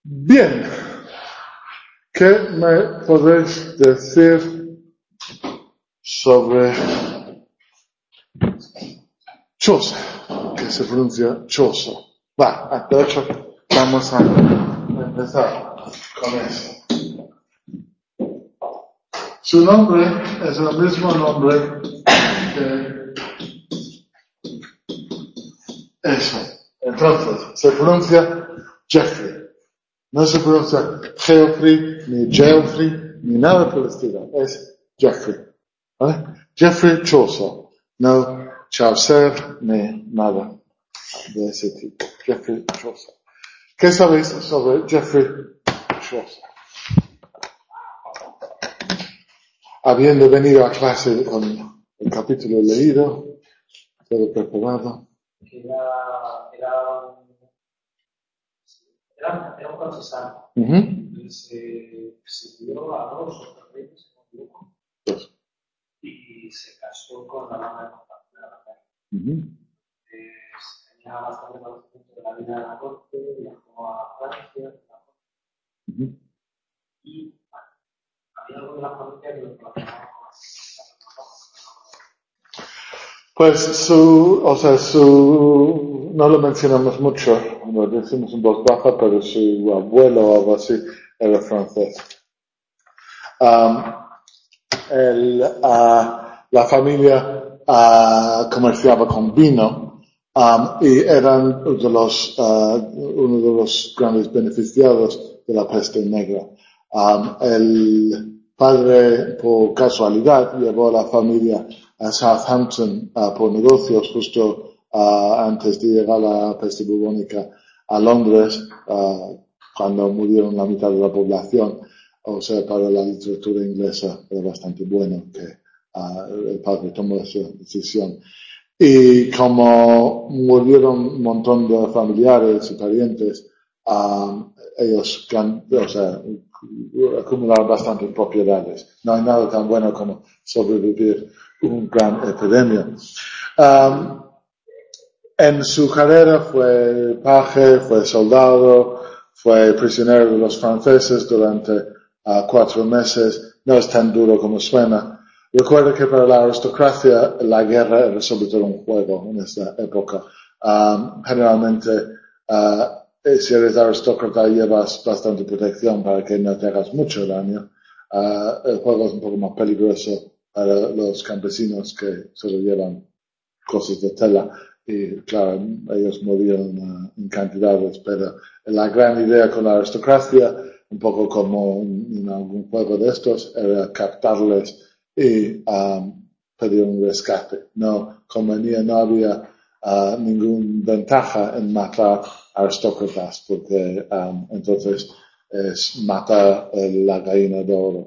Bien, ¿qué me podéis decir sobre choza? Que se pronuncia choza. De hecho, vamos a empezar con eso. Su nombre es el mismo nombre que eso. Entonces, se pronuncia Jeffrey. No se pronuncia Geoffrey, ni Geoffrey, ni nada por el estilo. Es Jeffrey. ¿Vale? Jeffrey Chaucer. No Chaucer, ni nada de ese tipo. Jeffrey Chaucer. ¿Qué sabéis sobre Jeffrey Chaucer? Habiendo venido a clase con el capítulo leído, todo preparado. Era un francesano. Se dio a dos reyes, y se casó con la dama de compañía de la calle. Tenía bastante conocimiento de la vida de la corte, viajó a Francia, y había algo de la familia que lo relacionaba con Pues no lo mencionamos mucho, lo decimos en voz baja, pero su abuelo o algo así era francés. La familia comerciaba con vino, y eran uno de los grandes beneficiados de la peste negra. El padre, por casualidad, llevó a la familia a Southampton por negocios justo antes de llegar la peste bubónica a Londres, cuando murieron la mitad de la población. O sea, para la literatura inglesa era bastante bueno que el padre tomó esa decisión. Y como murieron un montón de familiares y parientes, ellos acumularon bastantes propiedades. No hay nada tan bueno como sobrevivir un gran epidemia. En su carrera fue paje, fue soldado, fue prisionero de los franceses durante 4 meses. No es tan duro como suena. Recuerda que para la aristocracia la guerra era sobre todo un juego en esa época. Generalmente, si eres aristócrata llevas bastante protección para que no te hagas mucho daño. El juego es un poco más peligroso para los campesinos que solo llevan cosas de tela. Y claro, ellos morían en cantidades, pero la gran idea con la aristocracia, un poco como en algún juego de estos, era captarles y pedir un rescate. No convenía, no había ninguna ventaja en matar aristócratas, porque entonces es matar la gallina de oro.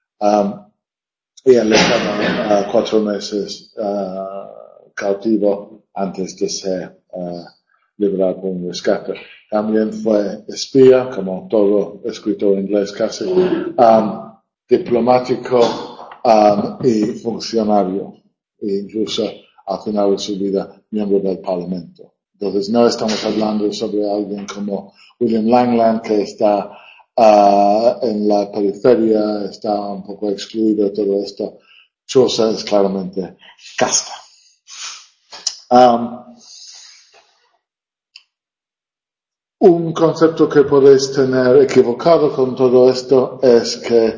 Y él estaba 4 meses cautivo antes de ser liberado por un rescate. También fue espía, como todo escritor inglés casi, diplomático y funcionario, e incluso al final de su vida miembro del Parlamento. Entonces no estamos hablando sobre alguien como William Langland, que está en la periferia, está un poco excluido de todo esto. Chaucer es claramente casta. Un concepto que podéis tener equivocado con todo esto es que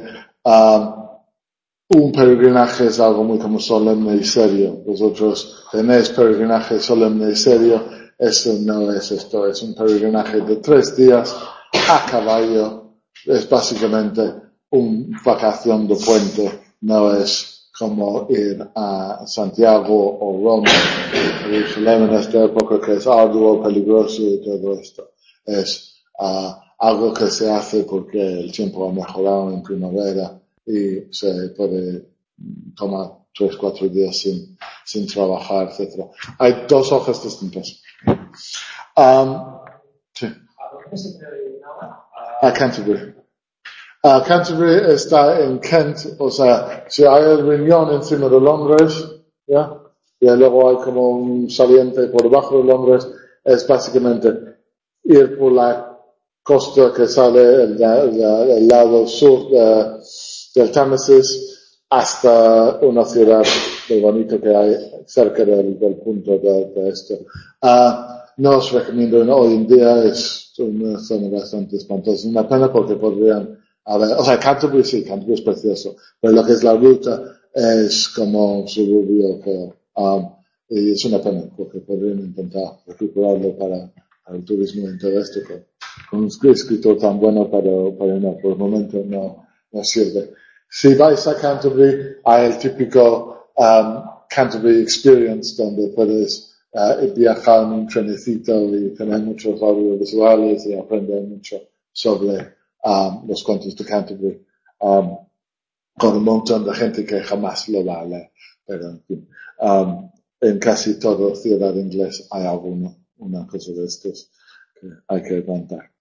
un peregrinaje es algo muy como solemne y serio. Vosotros tenéis peregrinaje solemne y serio. Eso no es esto. Es un peregrinaje de 3 días a caballo. Es básicamente una vacación de puente. No es como ir a Santiago o Roma, Jerusalén en esta época, que es arduo, peligroso y todo esto. Es algo que se hace porque el tiempo ha mejorado en primavera y se puede tomar 3-4 días sin trabajar, etc. Hay 2 hojas distintas. Sí. ¿A dónde se peregrinaba? A Canterbury. Canterbury está en Kent, o sea, si hay el riñón encima de Londres, ¿ya? Y luego hay como un saliente por debajo de Londres, es básicamente ir por la costa que sale el lado sur del Támesis hasta una ciudad muy bonita que hay cerca del punto de esto. No os recomiendo hoy en día, es una zona bastante espantosa. Una pena porque podrían haber, o sea, Canterbury sí, Canterbury es precioso, pero lo que es la ruta es como un suburbio feo. Y es una pena porque podrían intentar recuperarlo para el turismo y todo esto, con un escritor tan bueno, para no, por el momento no sirve. Si vais a Canterbury, hay el típico Canterbury Experience, donde puedes viajar en un trenecito y tener muchos audiovisuales y aprender mucho sobre los cuentos de Canterbury, con un montón de gente que jamás lo va a leer, pero en fin, en casi toda ciudad inglesa hay una cosa de estos que hay que aguantar.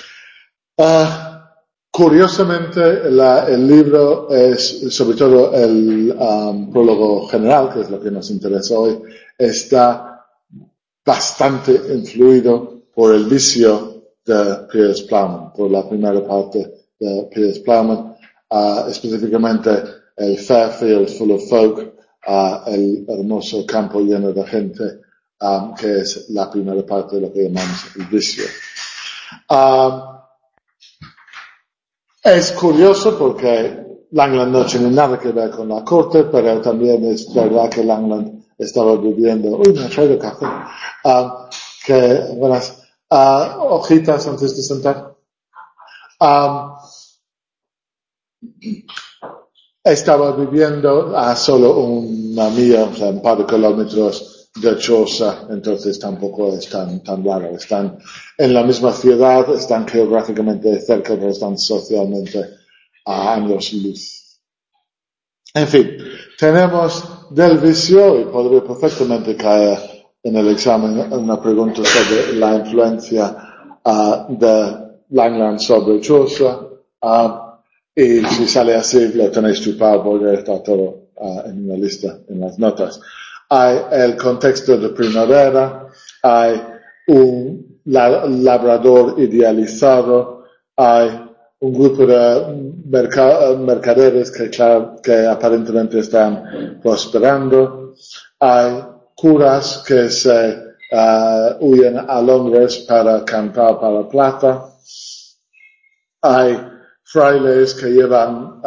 Curiosamente, el libro es, sobre todo el prólogo general, que es lo que nos interesa hoy, está bastante influido por el vicio de Piers Plowman, por la primera parte de Piers Plowman, específicamente el Fairfield Full of Folk, el hermoso campo lleno de gente, que es la primera parte de lo que llamamos el vicio. Es curioso porque Langland no tiene nada que ver con la corte, pero también es verdad que Langland estaba viviendo, me ha traído café, buenas, hojitas antes de sentar. Estaba viviendo a solo una milla, o sea, un par de kilómetros de Chaucer, entonces tampoco es tan raro. Están en la misma ciudad, están geográficamente cerca, pero están socialmente a años luz. En fin, tenemos del vicio, y podría perfectamente caer en el examen una pregunta sobre la influencia de Langland sobre Chaucer, y si sale así lo tenéis chupado porque está todo en una lista en las notas. Hay el contexto de primavera, hay un labrador idealizado, hay un grupo de mercaderes que aparentemente están prosperando, hay curas que se huyen a Londres para cantar para plata, hay frailes que llevan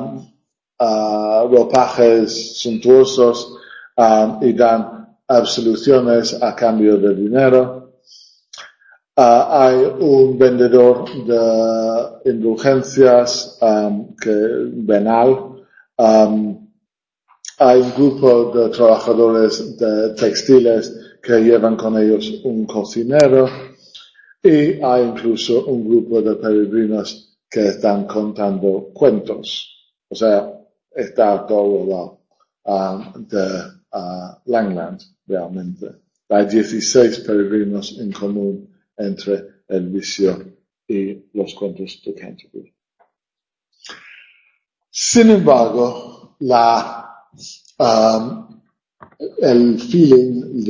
ropajes suntuosos y dan absoluciones a cambio de dinero. Hay un vendedor de indulgencias venal. Hay un grupo de trabajadores de textiles que llevan con ellos un cocinero. Y hay incluso un grupo de peregrinos que están contando cuentos. O sea, está todo de Langland, realmente. Hay 16 peregrinos en común entre el vicio y los cuentos de Canterbury. Sin embargo, el feeling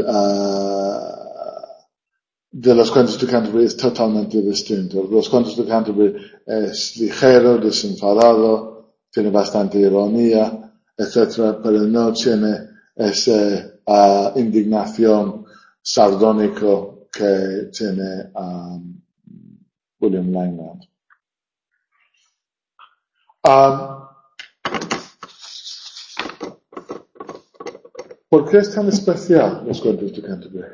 de los cuentos de Canterbury es totalmente distinto. Los cuentos de Canterbury es ligero, desenfadado, tiene bastante ironía, etc., pero no tiene esa indignación sardónico que tiene William Langland. ¿Por qué es tan especial los cuentos de Canterbury?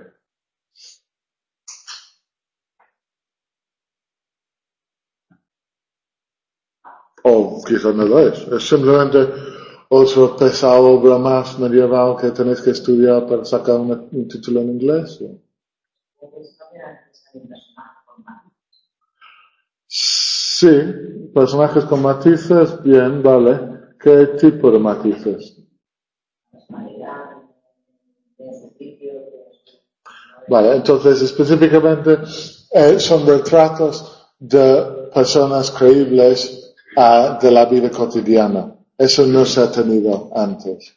O quizás no lo es simplemente otra pesada obra más medieval que tenéis que estudiar para sacar un título en inglés. Sí, personajes con matices, bien, vale. ¿Qué tipo de matices? Vale, entonces específicamente son retratos de personas creíbles de la vida cotidiana. Eso no se ha tenido antes.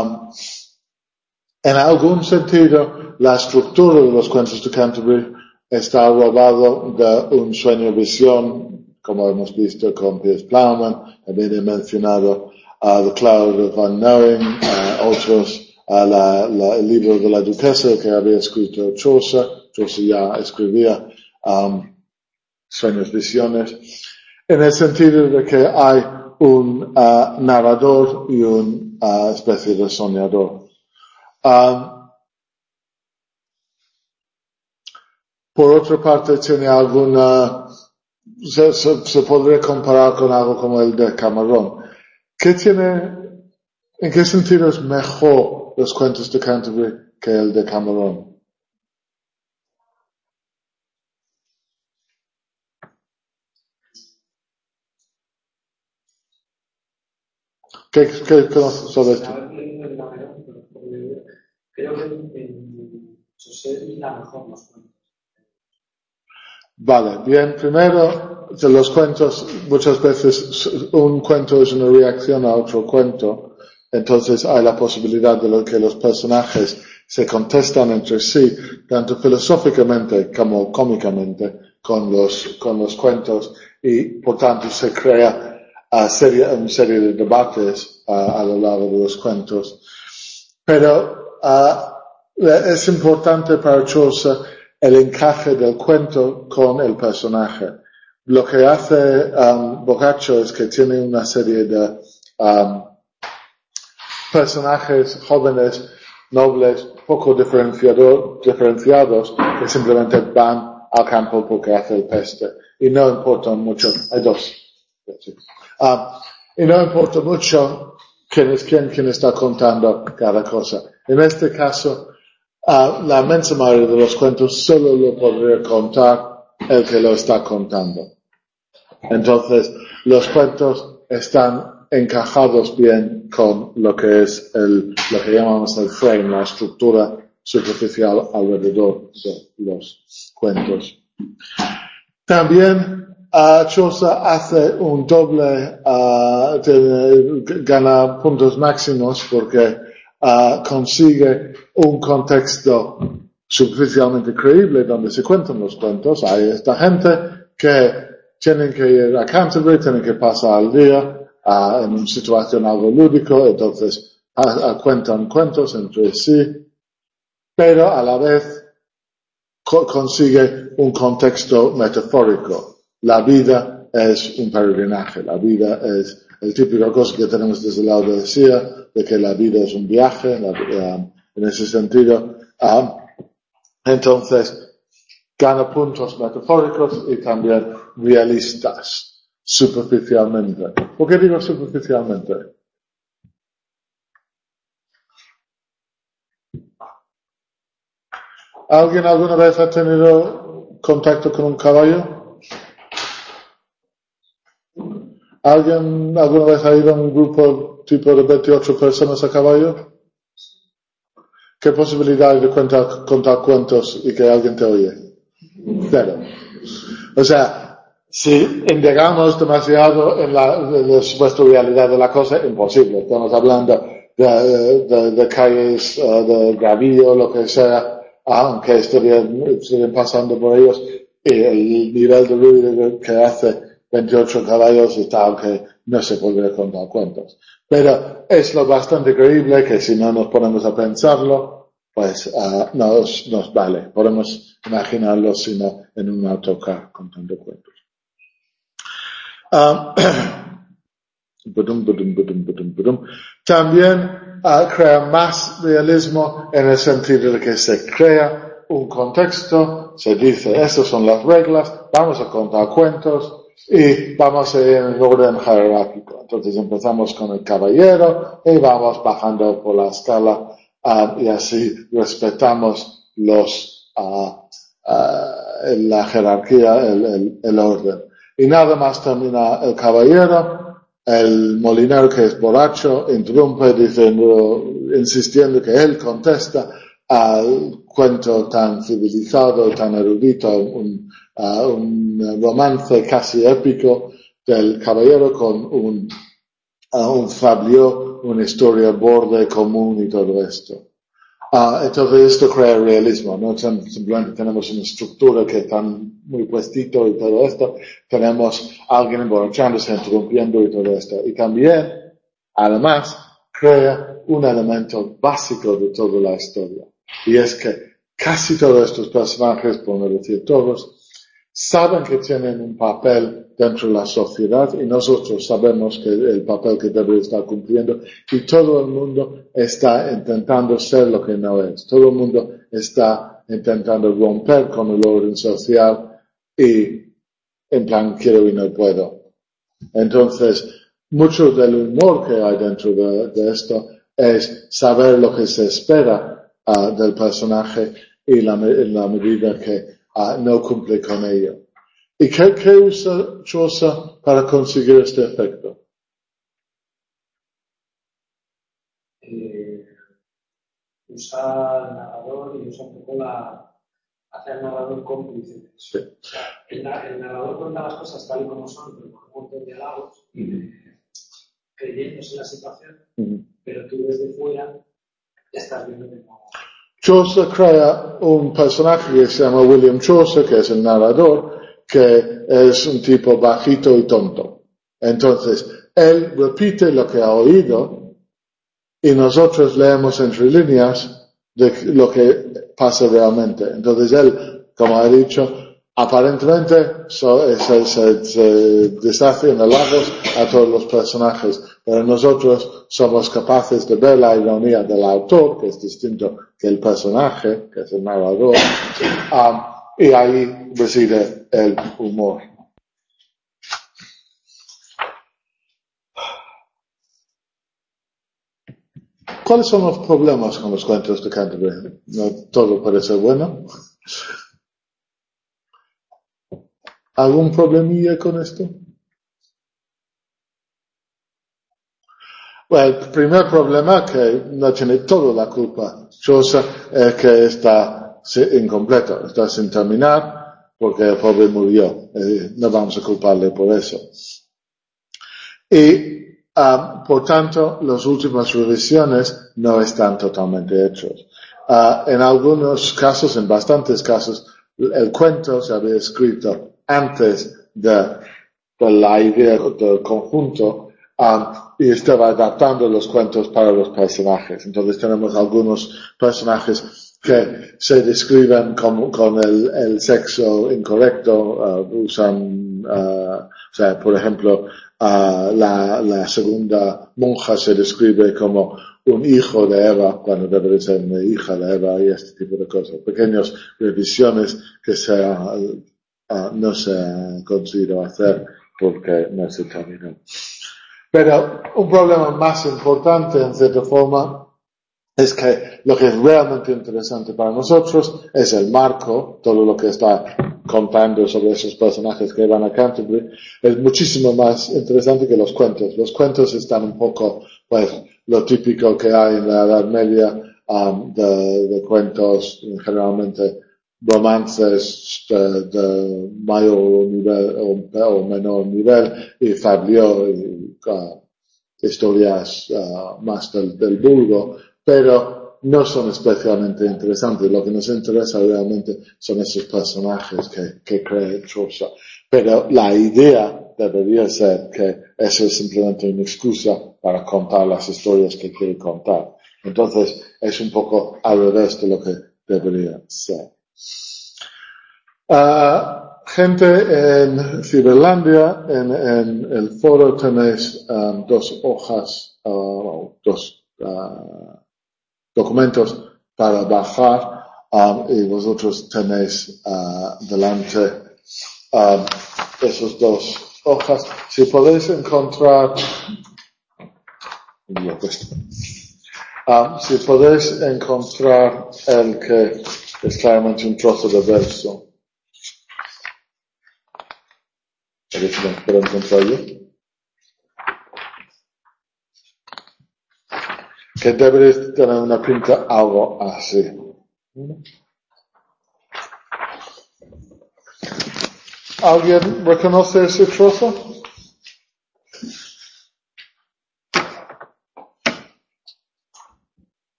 En algún sentido, la estructura de los cuentos de Canterbury está robado de un sueño-visión, como hemos visto con Piers Plowman. También he mencionado The Cloud of Unknowing, otros, el libro de la duquesa que había escrito Chaucer. Chaucer ya escribía sueños, visiones, en el sentido de que hay un narrador y una especie de soñador. Por otra parte, tiene alguna, se podría comparar con algo como el de Cameron. ¿En qué sentido es mejor los cuentos de Canterbury que el de Cameron? ¿Qué conoces sobre esto? Creo que en José la mejor los cuentos. Vale, bien, primero, de los cuentos, muchas veces un cuento es una reacción a otro cuento, entonces hay la posibilidad de que los personajes se contestan entre sí, tanto filosóficamente como cómicamente, con los cuentos, y por tanto se crea una serie de debates a lo largo de los cuentos. Pero es importante para Chaucer el encaje del cuento con el personaje. Lo que hace Boccaccio es que tiene una serie de personajes jóvenes, nobles, poco diferenciados, que simplemente van al campo porque hace el peste. Y no importa mucho, hay dos. Y no importa mucho quién está contando cada cosa. En este caso, la inmensa mayoría de los cuentos solo lo podría contar el que lo está contando. Entonces, los cuentos están encajados bien con lo que es lo que llamamos el frame, la estructura superficial alrededor de los cuentos. También, Chaucer hace un doble, gana puntos máximos porque consigue un contexto superficialmente creíble donde se cuentan los cuentos. Hay esta gente que tienen que ir a Canterbury, tienen que pasar el día en una situación algo lúdico, entonces cuentan cuentos entre sí, pero a la vez consigue un contexto metafórico. La vida es un peregrinaje, la vida es el típico cosa que tenemos desde la Odisea, de que la vida es un viaje, en ese sentido. Entonces, gana puntos metafóricos y también realistas, superficialmente. ¿Por qué digo superficialmente? ¿Alguien alguna vez ha tenido contacto con un caballo? ¿Alguien alguna vez ha ido a un grupo tipo de 28 personas a caballo? ¿Qué posibilidad hay de contar cuentos y que alguien te oye? Cero. O sea, si indagamos demasiado en la supuesta realidad de la cosa, imposible. Estamos hablando de calles, de gravillo, lo que sea, aunque estuvieran pasando por ellos, y el nivel de ruido que hace 28 caballos y tal, que no se podría contar cuentos. Pero es lo bastante creíble que si no nos ponemos a pensarlo, pues nos vale. Podemos imaginarlo sino en un autocar contando cuentos. También crea más realismo en el sentido de que se crea un contexto, se dice, estas son las reglas, vamos a contar cuentos y vamos a ir en orden jerárquico. Entonces empezamos con el caballero y vamos bajando por la escala y así respetamos la jerarquía, el orden. Y nada más termina el caballero, el molinero que es borracho interrumpe insistiendo que él contesta al cuento tan civilizado, tan erudito, un romance casi épico del caballero con un fabliau, una historia borde común y todo esto. Entonces esto crea realismo, no simplemente tenemos una estructura que está muy puestito y todo esto, tenemos a alguien emborrachándose, interrumpiendo y todo esto. Y también, además, crea un elemento básico de toda la historia. Y es que casi todos estos personajes, por no decir todos, saben que tienen un papel dentro de la sociedad y nosotros sabemos que el papel que debe estar cumpliendo y todo el mundo está intentando ser lo que no es. Todo el mundo está intentando romper con el orden social y en plan quiero y no puedo. Entonces, mucho del humor que hay dentro de esto es saber lo que se espera del personaje y en la medida que no cumple con ello. ¿Y qué usa Chaucer para conseguir este efecto? Usa el narrador y usa un poco hace al narrador cómplice. Sí. O sea, el narrador cuenta las cosas tal y como son, pero con un montón de diálogos, creyéndose en la situación, pero tú desde fuera estás viendo que no. Chaucer crea un personaje que se llama William Chaucer, que es el narrador, que es un tipo bajito y tonto. Entonces, él repite lo que ha oído y nosotros leemos entre líneas de lo que pasa realmente. Entonces, él, como he dicho, aparentemente se deshace en halagos a todos los personajes, pero nosotros somos capaces de ver la ironía del autor, que es distinto que el personaje, que es el narrador, y ahí reside el humor. ¿Cuáles son los problemas con los cuentos de Canterbury? No todo puede ser bueno. ¿Algún problemilla con esto? Bueno, el primer problema que no tiene toda la culpa Chaucer es que está incompleto, está sin terminar porque el pobre murió. No vamos a culparle por eso. Y por tanto, las últimas revisiones no están totalmente hechos. En algunos casos, en bastantes casos, el cuento se había escrito antes de la idea del conjunto y estaba adaptando los cuentos para los personajes. Entonces tenemos algunos personajes que se describen con el sexo incorrecto, usan, o sea, por ejemplo, la segunda monja se describe como un hijo de Eva cuando debe ser una hija de Eva y este tipo de cosas. Pequeñas revisiones que no se ha conseguido hacer porque no se terminó. Pero un problema más importante, en cierta forma, es que lo que es realmente interesante para nosotros es el marco, todo lo que está contando sobre esos personajes que van a Canterbury, es muchísimo más interesante que los cuentos. Los cuentos están un poco, pues, lo típico que hay en la Edad Media, de cuentos generalmente romances de mayor nivel o menor nivel y fabliaux y historias más del vulgo, pero no son especialmente interesantes. Lo que nos interesa realmente son esos personajes que crea Chaucer. Pero la idea debería ser que eso es simplemente una excusa para contar las historias que quiere contar. Entonces es un poco al revés de lo que debería ser. Gente en Ciberlandia, en el foro tenéis dos hojas, dos documentos para bajar y vosotros tenéis delante esas dos hojas. Si podéis encontrar si podéis encontrar el que es claramente un trozo de verso. A ver si lo puedo encontrar yo. Que debe tener una pinta algo así. ¿Alguien reconoce ese trozo?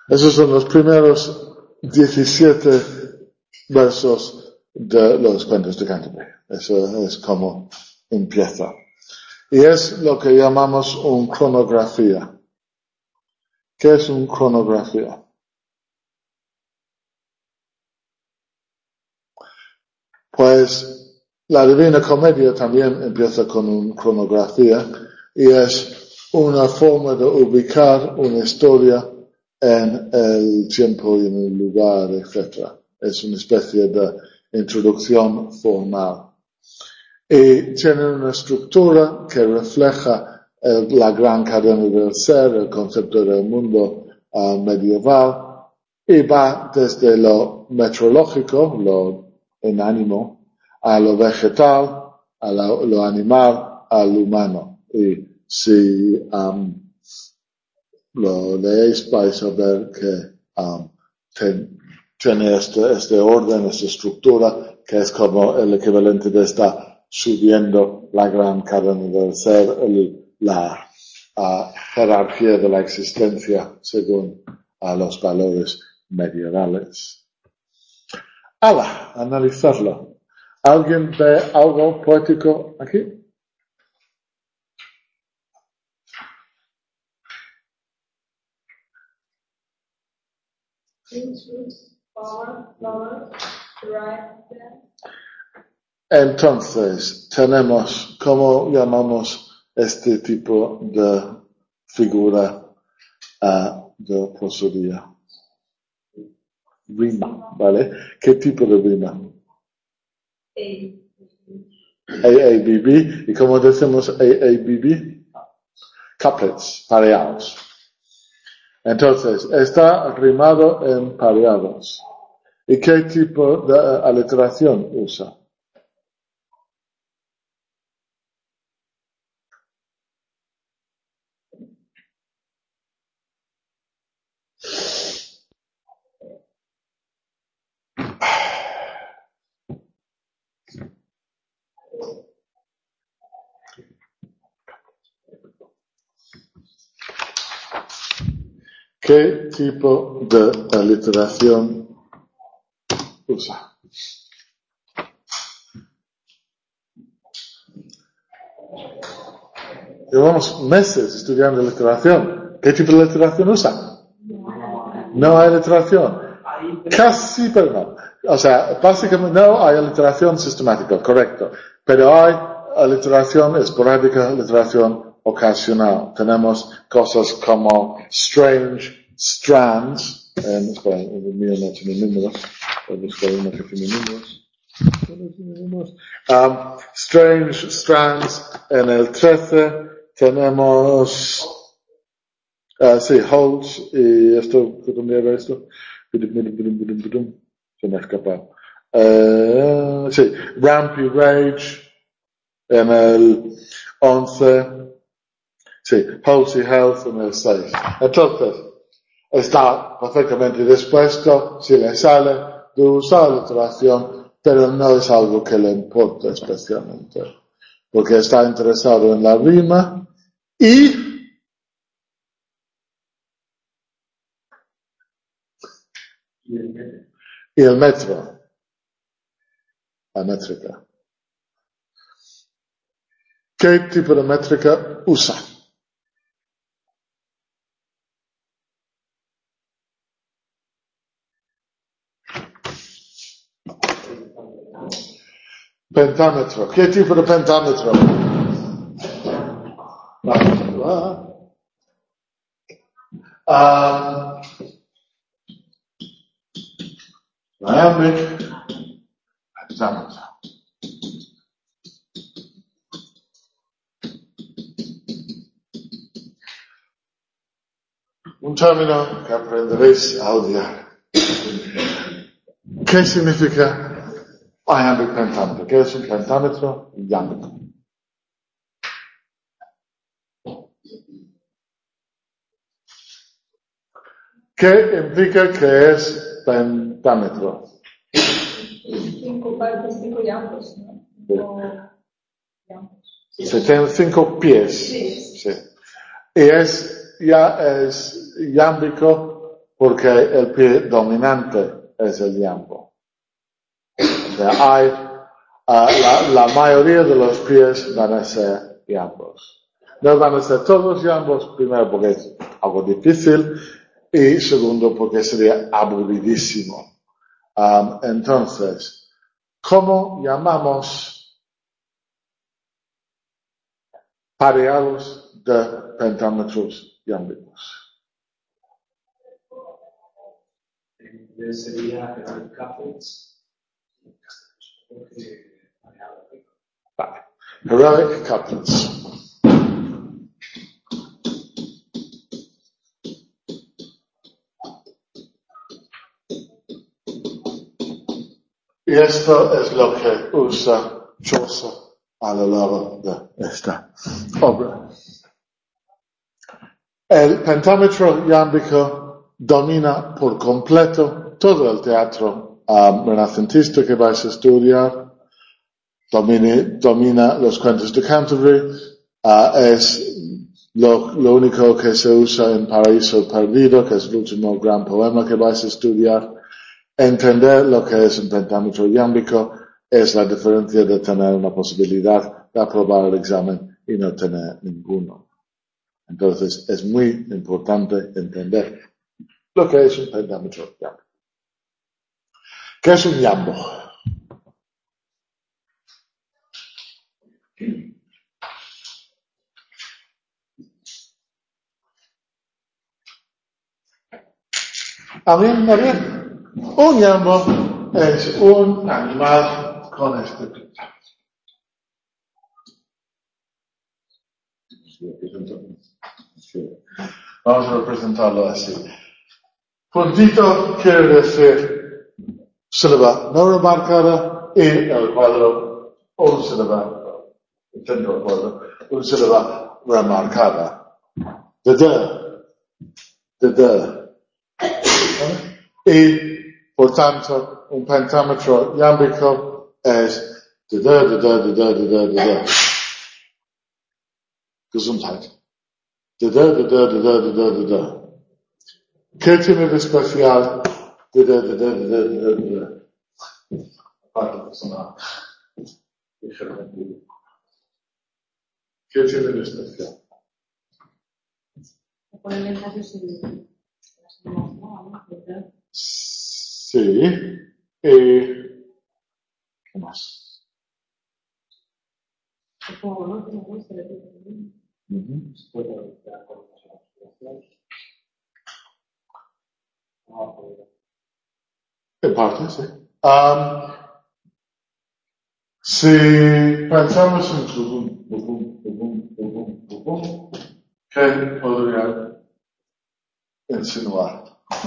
Esos son los primeros 17 versos de los cuentos de Canterbury. Eso es como empieza. Y es lo que llamamos un cronografía. ¿Qué es un cronografía? Pues la Divina Comedia también empieza con una cronografía y es una forma de ubicar una historia en el tiempo y en el lugar, etc. Es una especie de introducción formal. Y tiene una estructura que refleja la gran cadena del ser, el concepto del mundo medieval, y va desde lo meteorológico, lo inánimo, a lo vegetal, a lo animal, al humano. Y si lo leéis vais a ver que tiene este orden, esta estructura, que es como el equivalente de estar subiendo la gran cadena del ser, la jerarquía de la existencia según los valores medievales. Analizarlo. ¿Alguien ve algo poético aquí? Entonces, tenemos, ¿cómo llamamos este tipo de figura de prosodía? Rima, ¿vale? ¿Qué tipo de rima? AABB. ¿Y cómo decimos AABB? Couplets, pareados. Entonces, está rimado en pareados. ¿Y qué tipo de aliteración usa? ¿Qué tipo de aliteración usa? Llevamos meses estudiando literación. ¿Qué tipo de literación usa? No hay literación. Casi, pero no. O sea, básicamente no hay literación sistemática, correcto. Pero hay literación esporádica, literación ocasional. Tenemos cosas como strange strands. Espera, el mío no tiene números. Voy a buscar uno que tiene números. Strange strands en el 13. Tenemos Holds y esto, ¿dónde era esto? Se me ha escapado. Rampy Rage en el 11. Holds y Health en el 6. Entonces, está perfectamente dispuesto, si le sale, de usar literación, pero no es algo que le importa especialmente, porque está interesado en la rima y el metro, la métrica. ¿Qué tipo de métrica usa? Pentámetro. ¿Qué tipo de pentámetro? Iambic pentámetro. Un término que aprenderéis a odiar. ¿Qué significa iambic pentámetro? ¿Qué es un pentámetro iambico? ¿Qué implica que es pentámetro? 5 partes, 5 llampos, ¿no? Se tienen 5 pies. Sí. Y es iámbico porque el pie dominante es el yambo. O sea, hay, la mayoría de los pies van a ser yambos. No van a ser todos yambos, primero porque es algo difícil y segundo porque sería aburridísimo. Entonces, ¿cómo llamamos pareados de pentámetros yámbicos? Sería couplets. Vale. Heroic couplets. Y esto es lo que usa Chaucer a lo largo de esta obra. El pentámetro yámbico domina por completo todo el teatro renacentista que vais a estudiar. Domina los cuentos de Canterbury. Es lo único que se usa en Paraíso Perdido, que es el último gran poema que vais a estudiar. Entender lo que es un pentámetro yámbico es la diferencia de tener una posibilidad de aprobar el examen y no tener ninguno. Entonces, es muy importante entender lo que es un pentámetro yámbico. ¿Qué es un yambo? Bien. Un yambo es un animal con este pentámetro. Vamos a representarlo así. Puntito quiere decir sílaba no remarcada y el cuadro un sílaba, intento el cuadro, un sílaba remarcada. De. Y, por tanto, un pentámetro yámbico es de. Gesundheit. De. ¿Qué tiene de especial? De. Aparte personal. ¿Qué tiene de especial? Sí. ¿Qué más? En parte, sí. Si pensamos en ¿qué podría insinuar?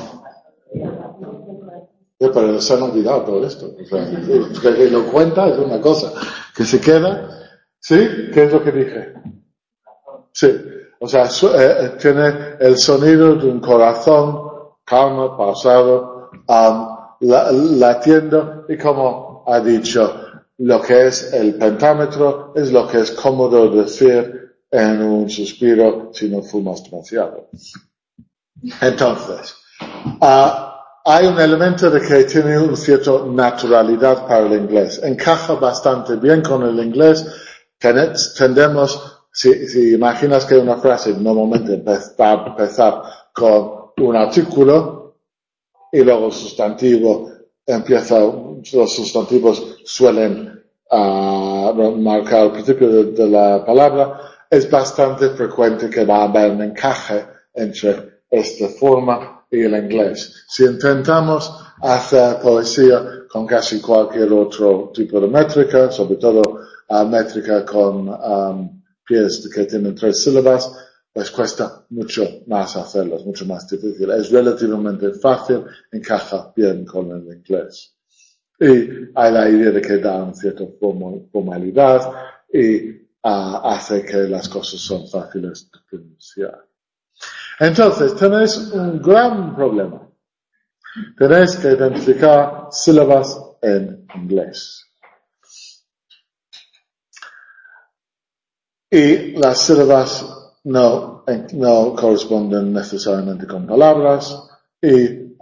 Pero se han olvidado todo esto. O sea, que lo cuenta es una cosa. Que se queda, ¿sí? ¿Qué es lo que dije? Sí. O sea, tiene el sonido de un corazón calmo, pausado, latiendo, y como ha dicho, lo que es el pentámetro es lo que es cómodo decir en un suspiro si no fumas demasiado. Entonces, hay un elemento de que tiene una cierta naturalidad para el inglés. Encaja bastante bien con el inglés. Tendemos, si imaginas que una frase normalmente empezar con un artículo y luego el sustantivo los sustantivos suelen marcar el principio de la palabra, es bastante frecuente que va a haber un encaje entre esta forma y el inglés. Si intentamos hacer poesía con casi cualquier otro tipo de métrica, sobre todo métrica con pies que tienen 3 sílabas, pues cuesta mucho más hacerlo, es mucho más difícil. Es relativamente fácil, encaja bien con el inglés. Y hay la idea de que da una cierta formalidad y hace que las cosas son fáciles de pronunciar. Entonces, tenéis un gran problema. Tenéis que identificar sílabas en inglés. Y las sílabas no corresponden necesariamente con palabras, y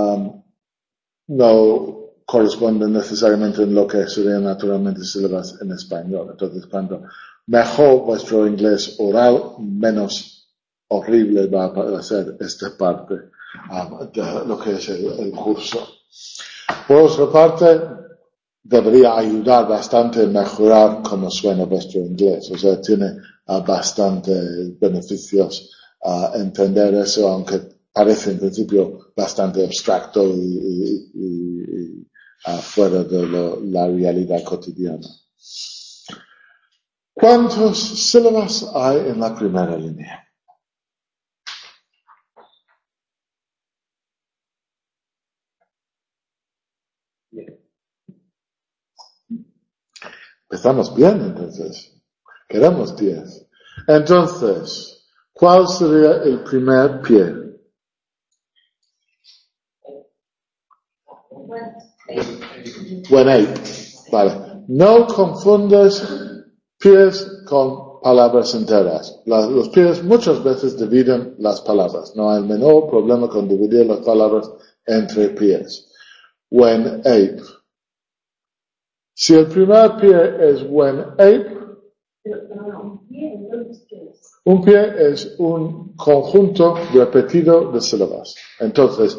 no corresponden necesariamente en lo que serían naturalmente sílabas en español. Entonces, cuando mejor vuestro inglés oral, menos horrible va a ser esta parte de lo que es el curso. Por otra parte, debería ayudar bastante a mejorar cómo suena vuestro inglés. O sea, tiene bastantes beneficios entender eso, aunque parece en principio bastante abstracto y fuera de la realidad cotidiana. ¿Cuántas sílabas hay en la primera línea? Empezamos bien, entonces. Queremos 10. Entonces, ¿cuál sería el primer pie? When 8. Vale. No confundas pies con palabras enteras. Los pies muchas veces dividen las palabras. No hay el menor problema con dividir las palabras entre pies. When 8. Si el primer pie es when 8, un pie es un conjunto repetido de sílabas. Entonces,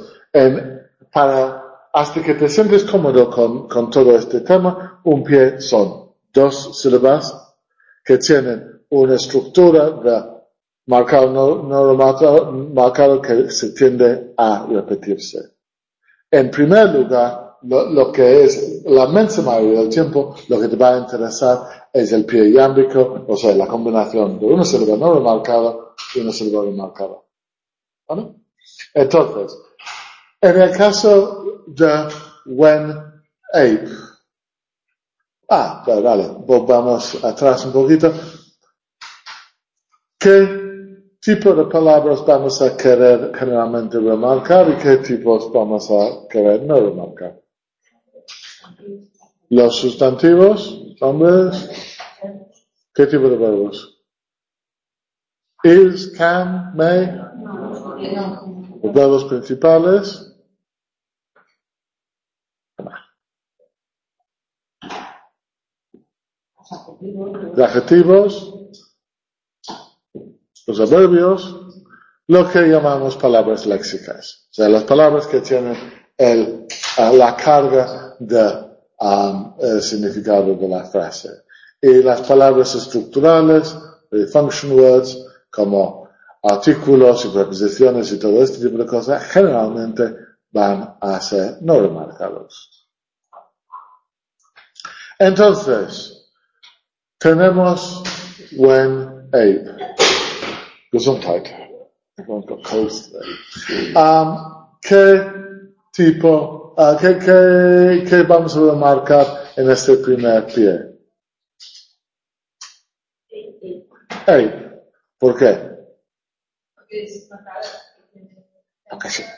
hasta que te sientes cómodo con todo este tema, un pie son 2 sílabas que tienen una estructura de marcado, no marcado que se tiende a repetirse. En primer lugar, lo que es la inmensa mayoría del tiempo, lo que te va a interesar es el pie iámbico, o sea, la combinación de una sílaba no remarcada y una sílaba remarcada. ¿Vale? Entonces, en el caso de when ape, vale, volvamos atrás un poquito. ¿Qué tipo de palabras vamos a querer generalmente remarcar y qué tipos vamos a querer no remarcar? Los sustantivos, nombres, ¿qué tipo de verbos? Is, can, may. Los verbos principales. Los adjetivos. Los adverbios. Lo que llamamos palabras léxicas. O sea, las palabras que tienen la carga de el significado de la frase. Y las palabras estructurales, function words, como artículos y preposiciones y todo este tipo de cosas, generalmente van a ser no remarcados. Entonces, tenemos when ape. Gesundheit. ¿Qué tipo, qué vamos a remarcar en este primer pie? Ape. ¿Por qué? Porque sí.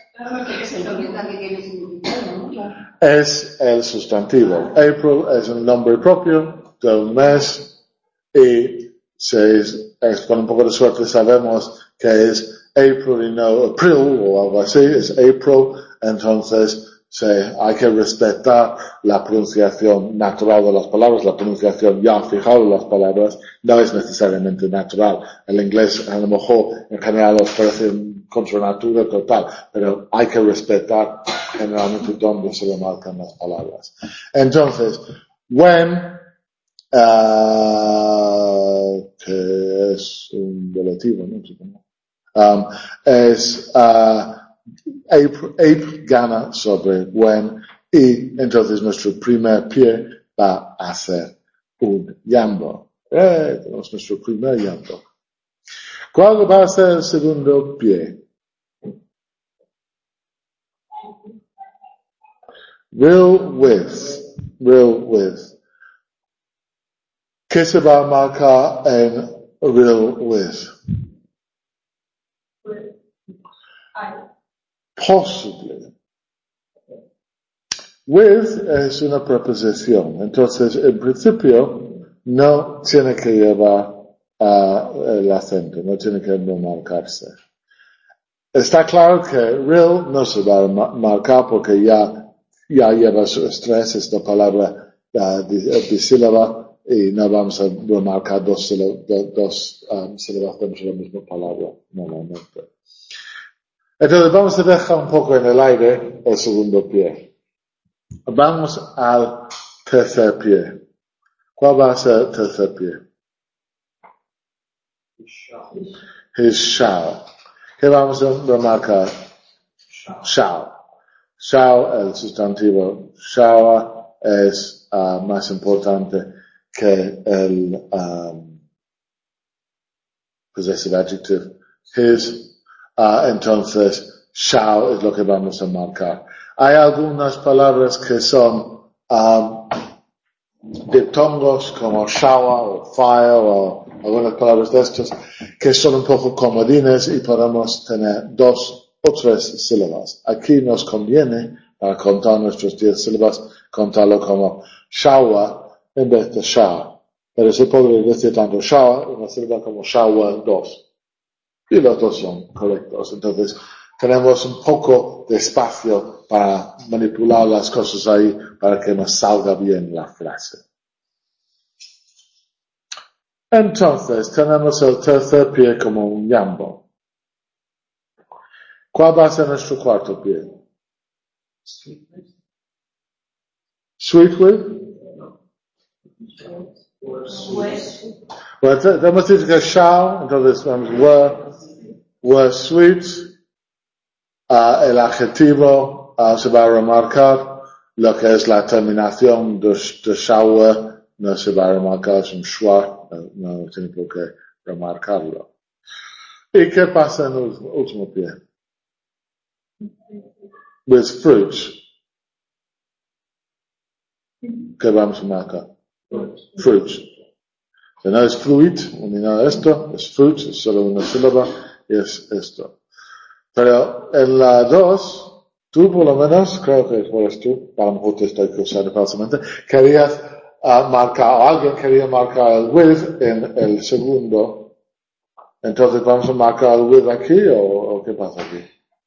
Es el sustantivo. April es un nombre propio del mes y con un poco de suerte sabemos que es April y no April o algo así, es April, entonces hay que respetar la pronunciación natural de las palabras, la pronunciación ya fijada de las palabras no es necesariamente natural. El inglés a lo mejor en general os parece contra natura total, pero hay que respetar generalmente dónde se remarcan las palabras. Entonces, when que es un relativo, ¿no? Ape gana sobre when y entonces nuestro primer pie va a ser un yambo. Tenemos nuestro primer yambo. ¿Cuál va a ser el segundo pie? Will with. ¿Qué se va a marcar en will with? Possibly. With es una preposición, entonces en principio no tiene que llevar el acento, no tiene que remarcarse. Está claro que real no se va a marcar porque ya lleva su estrés esta palabra bisílaba y no vamos a remarcar dos sílabas dentro de la misma palabra normalmente. Entonces vamos a dejar un poco en el aire el segundo pie. Vamos al tercer pie. ¿Cuál va a ser el tercer pie? His shall. ¿Qué vamos a remarcar? Shall. Shall, el sustantivo shall es más importante que el possessive adjective his. Entonces, shall es lo que vamos a marcar. Hay algunas palabras que son diptongos como shower o fire o algunas palabras de estos que son un poco comodines y podemos tener 2 o 3 sílabas. Aquí nos conviene, para contar nuestras 10 sílabas, contarlo como shower en vez de shower. Pero se podría decir tanto shower, una sílaba como shower 2. Y los dos son correctos. Entonces, tenemos un poco de espacio para manipular las cosas ahí para que nos salga bien la frase. Entonces, tenemos el tercer pie como un yambo. ¿Cuál va a ser nuestro cuarto pie? Sweetly? Bueno, tenemos dicho que shall, entonces vamos, were sweet, el adjetivo se va a remarcar, lo que es la terminación de shower no se va a remarcar, es un schwa, no tiene por qué remarcarlo. ¿Y qué pasa en el último pie? With fruits. ¿Qué vamos a marcar? Fruits. Que no es fluid, ni nada de esto, es fruits, es solo una sílaba, y es esto. Pero en la 2, tú por lo menos, creo que fueras tú, a lo mejor te estoy cruzando falsamente, querías marcar, alguien quería marcar el with en el segundo. Entonces, ¿vamos a marcar el with aquí o qué pasa aquí?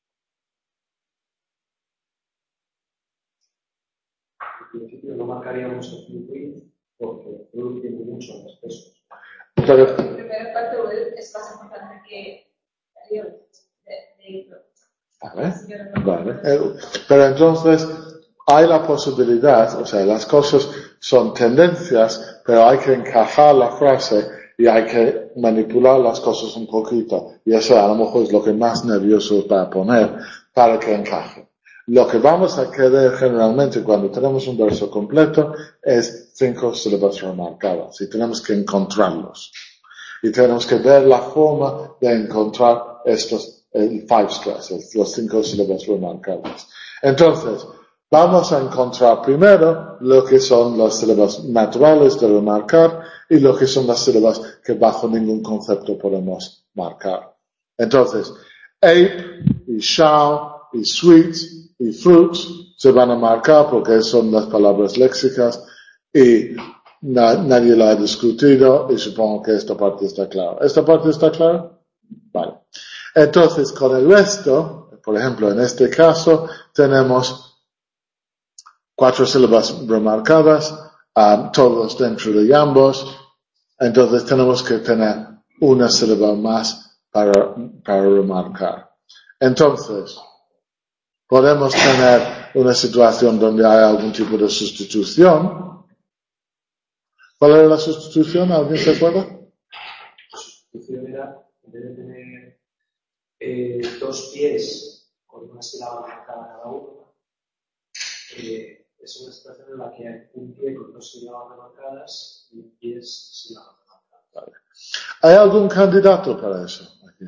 En principio no marcaríamos el with porque fruit tiene muchos aspectos. Entonces, La primera parte es más importante que Vale. Pero entonces hay la posibilidad, o sea, las cosas son tendencias, pero hay que encajar la frase y hay que manipular las cosas un poquito. Y eso a lo mejor es lo que más nervioso va a poner para que encaje. Lo que vamos a querer generalmente cuando tenemos un verso completo es 5 sílabas remarcadas y tenemos que encontrarlos. Y tenemos que ver la forma de encontrar estos, el 5 stress, los 5 sílabas remarcadas. Entonces, vamos a encontrar primero lo que son las sílabas naturales de remarcar y lo que son las sílabas que bajo ningún concepto podemos marcar. Entonces, ape y shall y sweet y fruits se van a marcar porque son las palabras léxicas y nadie la ha discutido y supongo que esta parte está clara. ¿Esta parte está clara? Vale. Entonces, con el resto, por ejemplo, en este caso, tenemos 4 sílabas remarcadas, todos dentro de ambos. Entonces, tenemos que tener una sílaba más para remarcar. Entonces, podemos tener una situación donde hay algún tipo de sustitución. ¿Cuál era la sustitución? ¿Alguien se acuerda? La sustitución era, en vez de tener 2 pies con una sílaba marcada cada uno, es una situación en la que hay un pie con 2 sílabas remarcadas y pies sílabas remarcadas. Vale. ¿Hay algún candidato para eso aquí?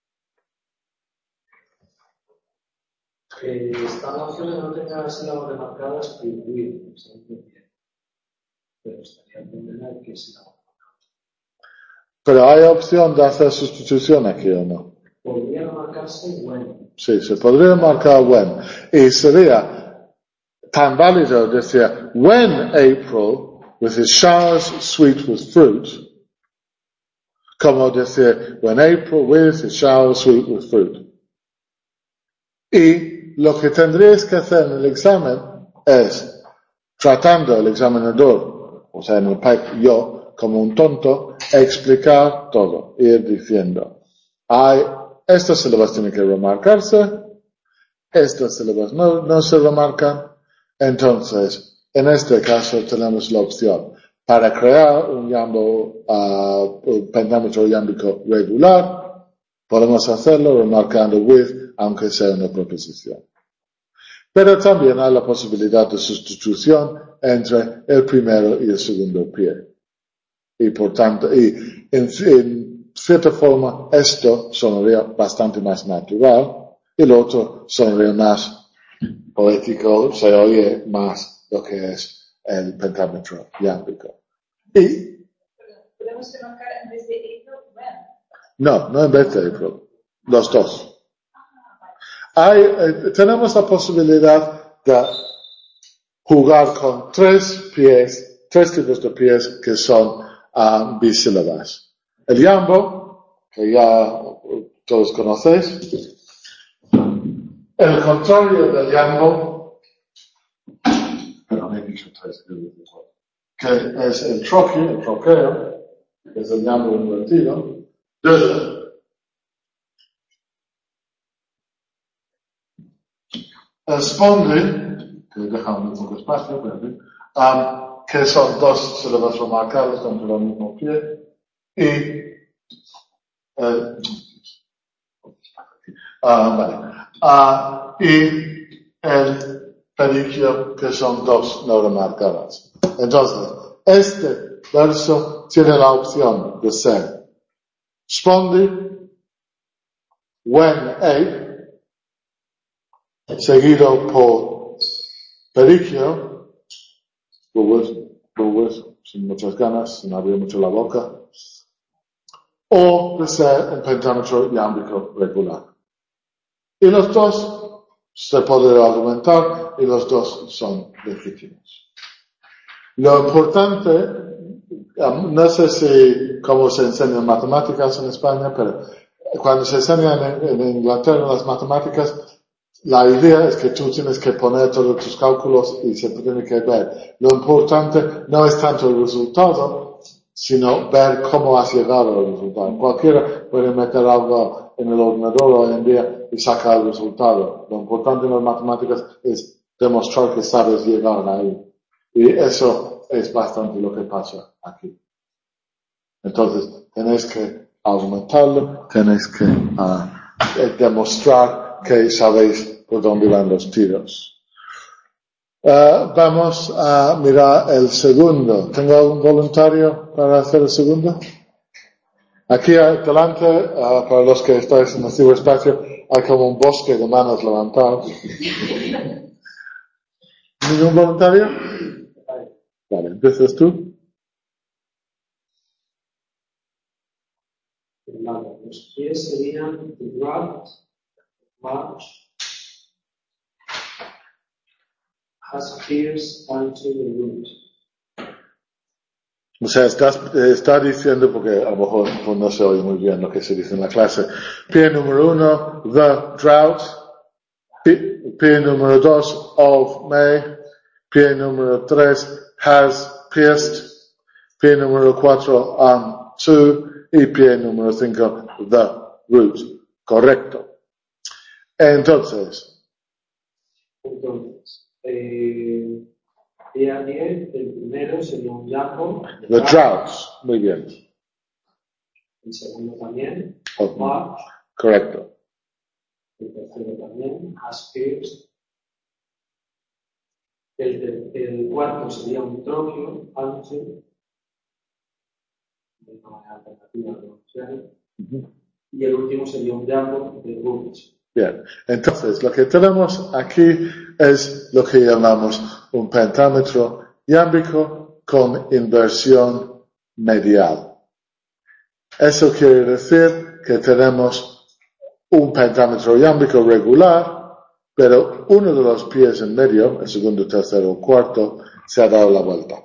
Está la opción de no tener sílabas remarcadas y incluir, pero estaría bien tener que sílabas remarcadas. Pero hay opción de hacer sustitución aquí o no. Podría marcarse when. Sí, se podría marcar when. Y sería tan válido decir when April with his showers sweet with fruit, como decir when April with his showers sweet with fruit. Y lo que tendríais que hacer en el examen es, tratando el examinador, o sea, en el pipe, yo, como un tonto, explicar todo, ir diciendo, estas sílabas tienen que remarcarse, estas sílabas no se remarcan, entonces, en este caso tenemos la opción para crear un pentámetro iámbico regular, podemos hacerlo remarcando with, aunque sea una preposición. Pero también hay la posibilidad de sustitución entre el primero y el segundo pie. Y por tanto, en cierta forma, esto sonaría bastante más natural, y lo otro sonaría más poético, se oye más lo que es el pentámetro iámbico. Y ¿Podemos remarcar en vez de April, when? no en vez de April, los dos. Tenemos la posibilidad de jugar con tres tipos de pies que son bisílabas. El iambo, que ya todos conocéis. El contrario del iambo, pero me he dicho tres, que es el troqueo, que es el iambo invertido. El sponding, que deja un poco espacio, que son dos sílabas remarcables dentro del mismo pie, y el periquio, que son dos no remarcadas. Entonces, este verso tiene la opción de ser spondy, when ape, seguido por periquio, huevos, sin muchas ganas, sin abrir mucho la boca, o de ser un pentámetro iámbico regular. Y los dos se pueden argumentar y los dos son legítimos. Lo importante, no sé si cómo se enseñan matemáticas en España, pero cuando se enseñan en Inglaterra las matemáticas, la idea es que tú tienes que poner todos tus cálculos y se tiene que ver. Lo importante no es tanto el resultado, sino ver cómo has llegado al resultado. Cualquiera puede meter algo en el ordenador hoy en día y sacar el resultado. Lo importante en las matemáticas es demostrar que sabes llegar ahí. Y eso es bastante lo que pasa aquí. Entonces, tenéis que argumentarlo, tenéis que demostrar que sabéis por dónde van los tiros. Vamos a mirar el segundo. ¿Tengo algún voluntario para hacer el segundo? Aquí delante, para los que estáis en el ciberespacio, hay como un bosque de manos levantadas. ¿Ningún voluntario? Vale, ¿empiezas tú? Los pies serían the route, march, has pierced unto the root. O sea, está diciendo, porque a lo mejor pues, no se oye muy bien lo que se dice en la clase. Pie número 1, the drought. Pie número 2, of May. Pie número 3, has pierced. Pie número 4, to. Y pie número 5, the root. Correcto. Entonces, Día 10, el primero sería un jambo. the droughts. Muy bien. El segundo también, Oh, march. correcto. El tercero también, has pierced. El cuarto sería un troquio, unto. De una manera alternativa pronunciar. Y el último sería un jambo de root. Bien, entonces lo que tenemos aquí es lo que llamamos un pentámetro iámbico con inversión medial. Eso quiere decir que tenemos un pentámetro iámbico regular, pero uno de los pies en medio, el segundo, tercero o cuarto, se ha dado la vuelta.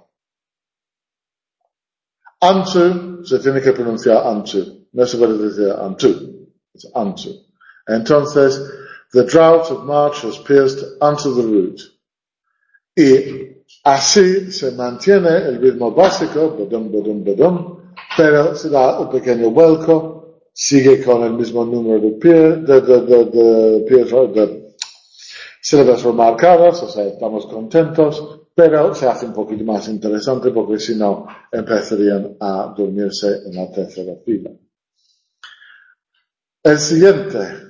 Unto se tiene que pronunciar unto, no se puede decir unto, es unto. Entonces, The drought of March has pierced unto the root. Y así se mantiene el ritmo básico, badum, badum, badum, pero se da un pequeño vuelco, sigue con el mismo número de sílabas remarcadas, o sea, estamos contentos, pero se hace un poquito más interesante porque si no empezarían a dormirse en la tercera fila. El siguiente,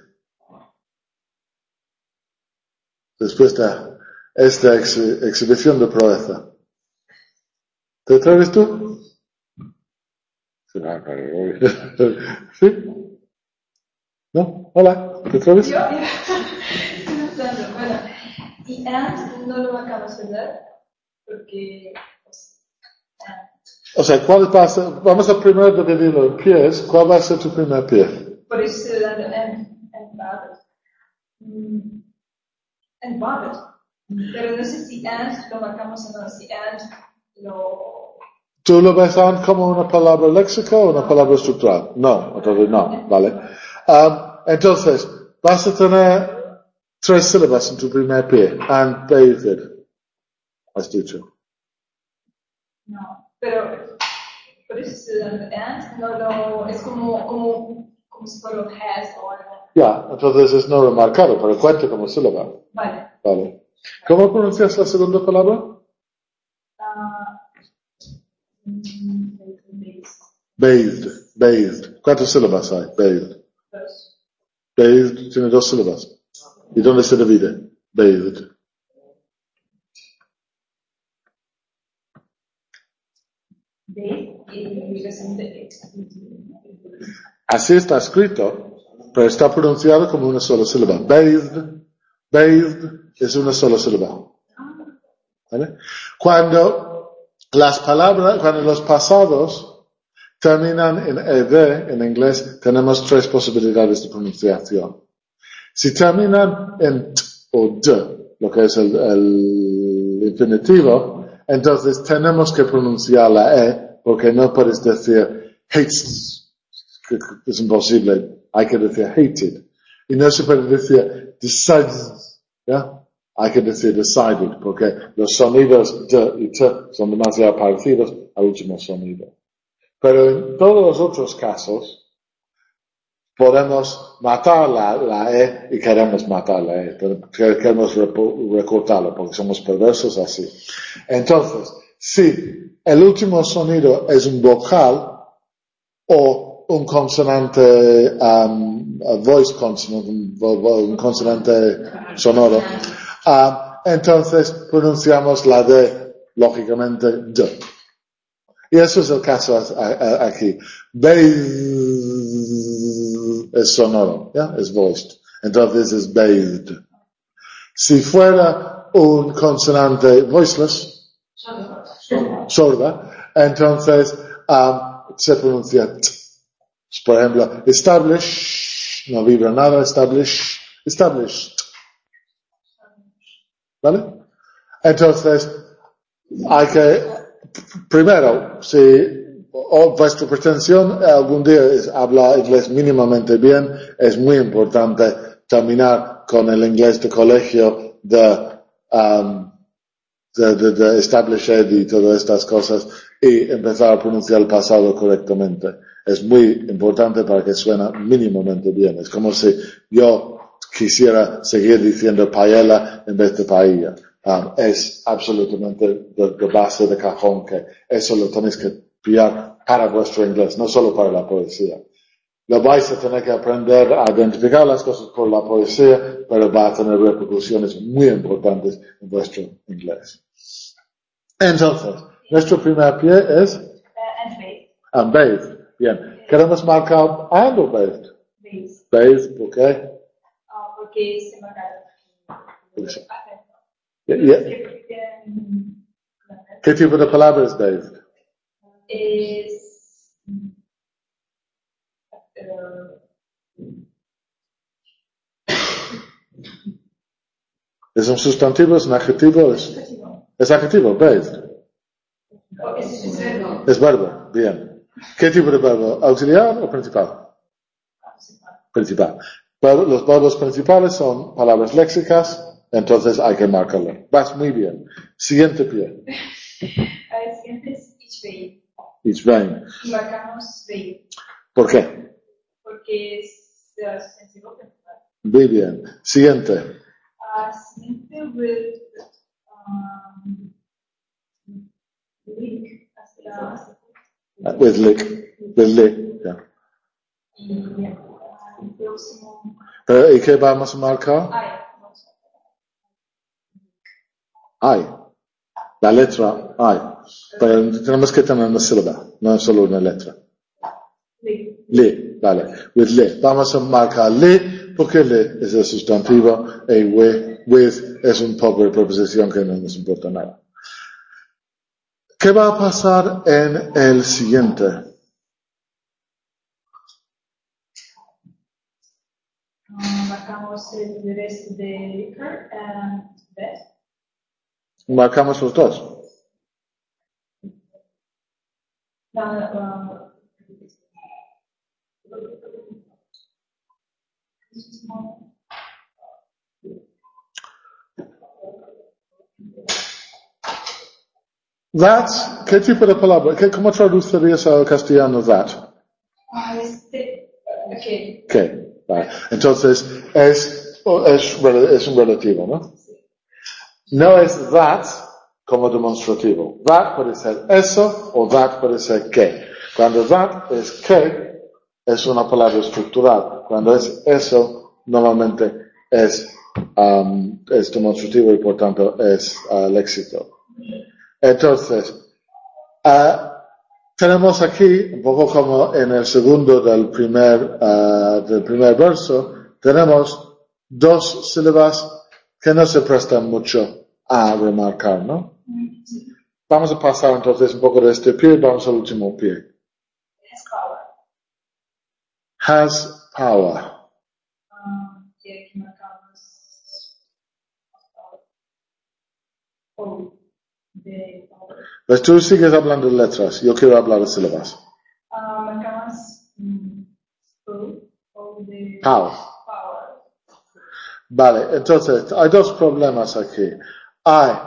después de esta exhibición de proeza, ¿te atreves tú? ¿Sí? ¿No? Hola, ¿te atreves? Yo, bueno, y and no lo acabamos de ver porque O sea, ¿cuál pasa? Vamos a primero dividirlo en pies. ¿Cuál va a ser tu primer pie? por eso estoy dando and bothered. And bothered. Pero no sé si and lo marcamos o no, si and lo... ¿Tú lo ves and como una palabra léxica o una palabra estructural? No, entonces no, ¿vale? Entonces, vas a tener 3 sílabas en tu primer pie. And bathed. Has dicho. No, pero por eso estoy dando and, no lo... es como si fuera lo has o algo. Ya, entonces es no remarcado, pero cuenta como sílaba. Vale. ¿Cómo pronuncias la segunda palabra? Bathed. ¿Cuántas sílabas hay? Bathed. 2. Bathed tiene 2 sílabas. ¿Y dónde se divide? Bathed. Así está escrito, pero está pronunciado como una sola sílaba. Bathed es una sola sílaba. ¿Vale? Cuando los pasados terminan en ed, en inglés, tenemos 3 posibilidades de pronunciación. Si terminan en t o d, lo que es el infinitivo, entonces tenemos que pronunciar la e, porque no puedes decir hates, que es imposible, hay que decir hated. Y no se puede decir decided, ¿ya? Hay que decir decided, porque los sonidos d y t son demasiado parecidos al último sonido. Pero en todos los otros casos, podemos matar la E y queremos matar la E, pero queremos recortarlo porque somos perversos así. Entonces, si el último sonido es un vocal o un consonante, voice consonant, un consonante sonoro, entonces pronunciamos la D, lógicamente, D. Y eso es el caso aquí. Bathed es sonoro, ¿ya? Es voiced. Entonces es bathed. Si fuera un consonante voiceless, sorda, entonces se pronuncia t. Por ejemplo, establish, no vibra nada, established. ¿Vale? Entonces, hay que primero, si vuestra pretensión algún día es hablar inglés mínimamente bien, es muy importante terminar con el inglés de colegio de established y todas estas cosas y empezar a pronunciar el pasado correctamente. Es muy importante para que suene mínimamente bien. Es como si yo quisiera seguir diciendo paella en vez de paella. Es absolutamente de base de cajón que eso lo tenéis que pillar para vuestro inglés, no solo para la poesía. Lo vais a tener que aprender a identificar las cosas por la poesía, pero va a tener repercusiones muy importantes en vuestro inglés. Entonces, nuestro primer pie es and bathed. Bien. ¿Queremos marcar and o bathed? Bathed, ¿por qué? Porque se marcaron. ¿Qué tipo de palabra es bathed? ¿Es un sustantivo? ¿Es un adjetivo? ¿Es adjetivo? Bathed. Es verbo. Bien. ¿Qué tipo de verbo? ¿Auxiliar o principal? Principal. Pero los verbos principales son palabras léxicas, entonces hay que marcarlo. Vas muy bien. Siguiente pie. El siguiente es ich wein. Ich wein. Y marcamos wein. ¿Por qué? Porque es sustantivo principal. Muy bien. Siguiente. Siguiente with lick. With lick. With lick, yeah. Y el próximo. ¿Y qué vamos a marcar? Ay. La letra ay. Pero tenemos que tener una sílaba, no es solo una letra. Le, vale. With le. Vamos a marcar le, porque le es el sustantivo y with es un poco de preposición que no nos importa nada. ¿Qué va a pasar en el siguiente? Marcamos el resto de liquor and bed. Marcamos los dos. That, ¿qué tipo de palabra? ¿Cómo traducirías al castellano that? Okay. ¿Qué? Vale. Entonces, es un relativo, ¿no? No es that como demostrativo. That puede ser eso o that puede ser que. Cuando that es que, es una palabra estructural. Cuando es eso, normalmente es demostrativo y por tanto es léxico. Entonces, tenemos aquí, un poco como en el segundo del primer verso, tenemos dos sílabas que no se prestan mucho a remarcar, ¿no? Vamos a pasar entonces un poco de este pie, vamos al último pie. Has power. Pues tú sigues hablando de letras, yo quiero hablar de sílabas. Power. Vale, entonces hay dos problemas aquí. I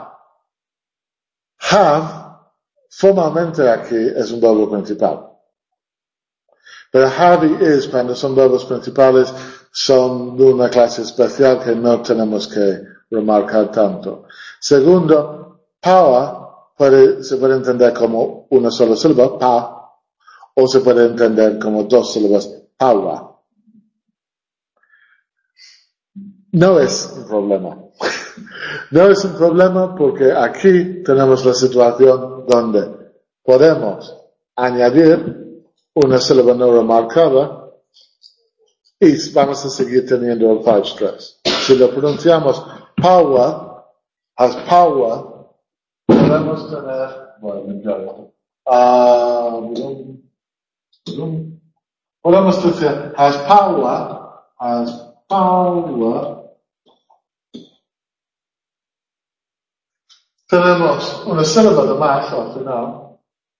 have, formalmente aquí es un verbo principal. Pero have y is, cuando son verbos principales, son de una clase especial que no tenemos que remarcar tanto. Segundo, power se puede entender como una sola sílaba, pa, o se puede entender como dos sílabas, power. No es un problema. No es un problema porque aquí tenemos la situación donde podemos añadir una sílaba no remarcada y vamos a seguir teniendo el 5-stress. Si lo pronunciamos power, as power, podemos tener, podemos decir as power, tenemos una sílaba de más al final,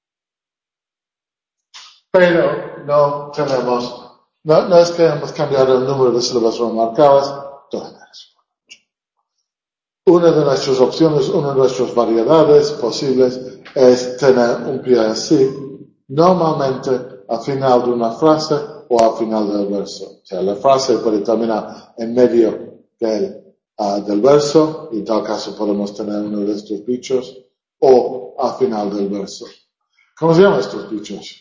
pero no tenemos, no es que hemos cambiado el número de sílabas remarcadas, una de nuestras opciones, una de nuestras variedades posibles es tener un pie así, normalmente al final de una frase o al final del verso. O sea, la frase puede terminar en medio del verso, y en tal caso podemos tener uno de estos bichos, o al final del verso. ¿Cómo se llaman estos bichos?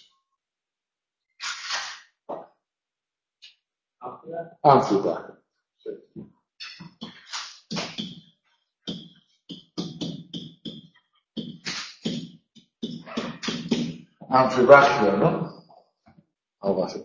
Ánfida. Sí. Anfibrachio, ¿no? Algo así.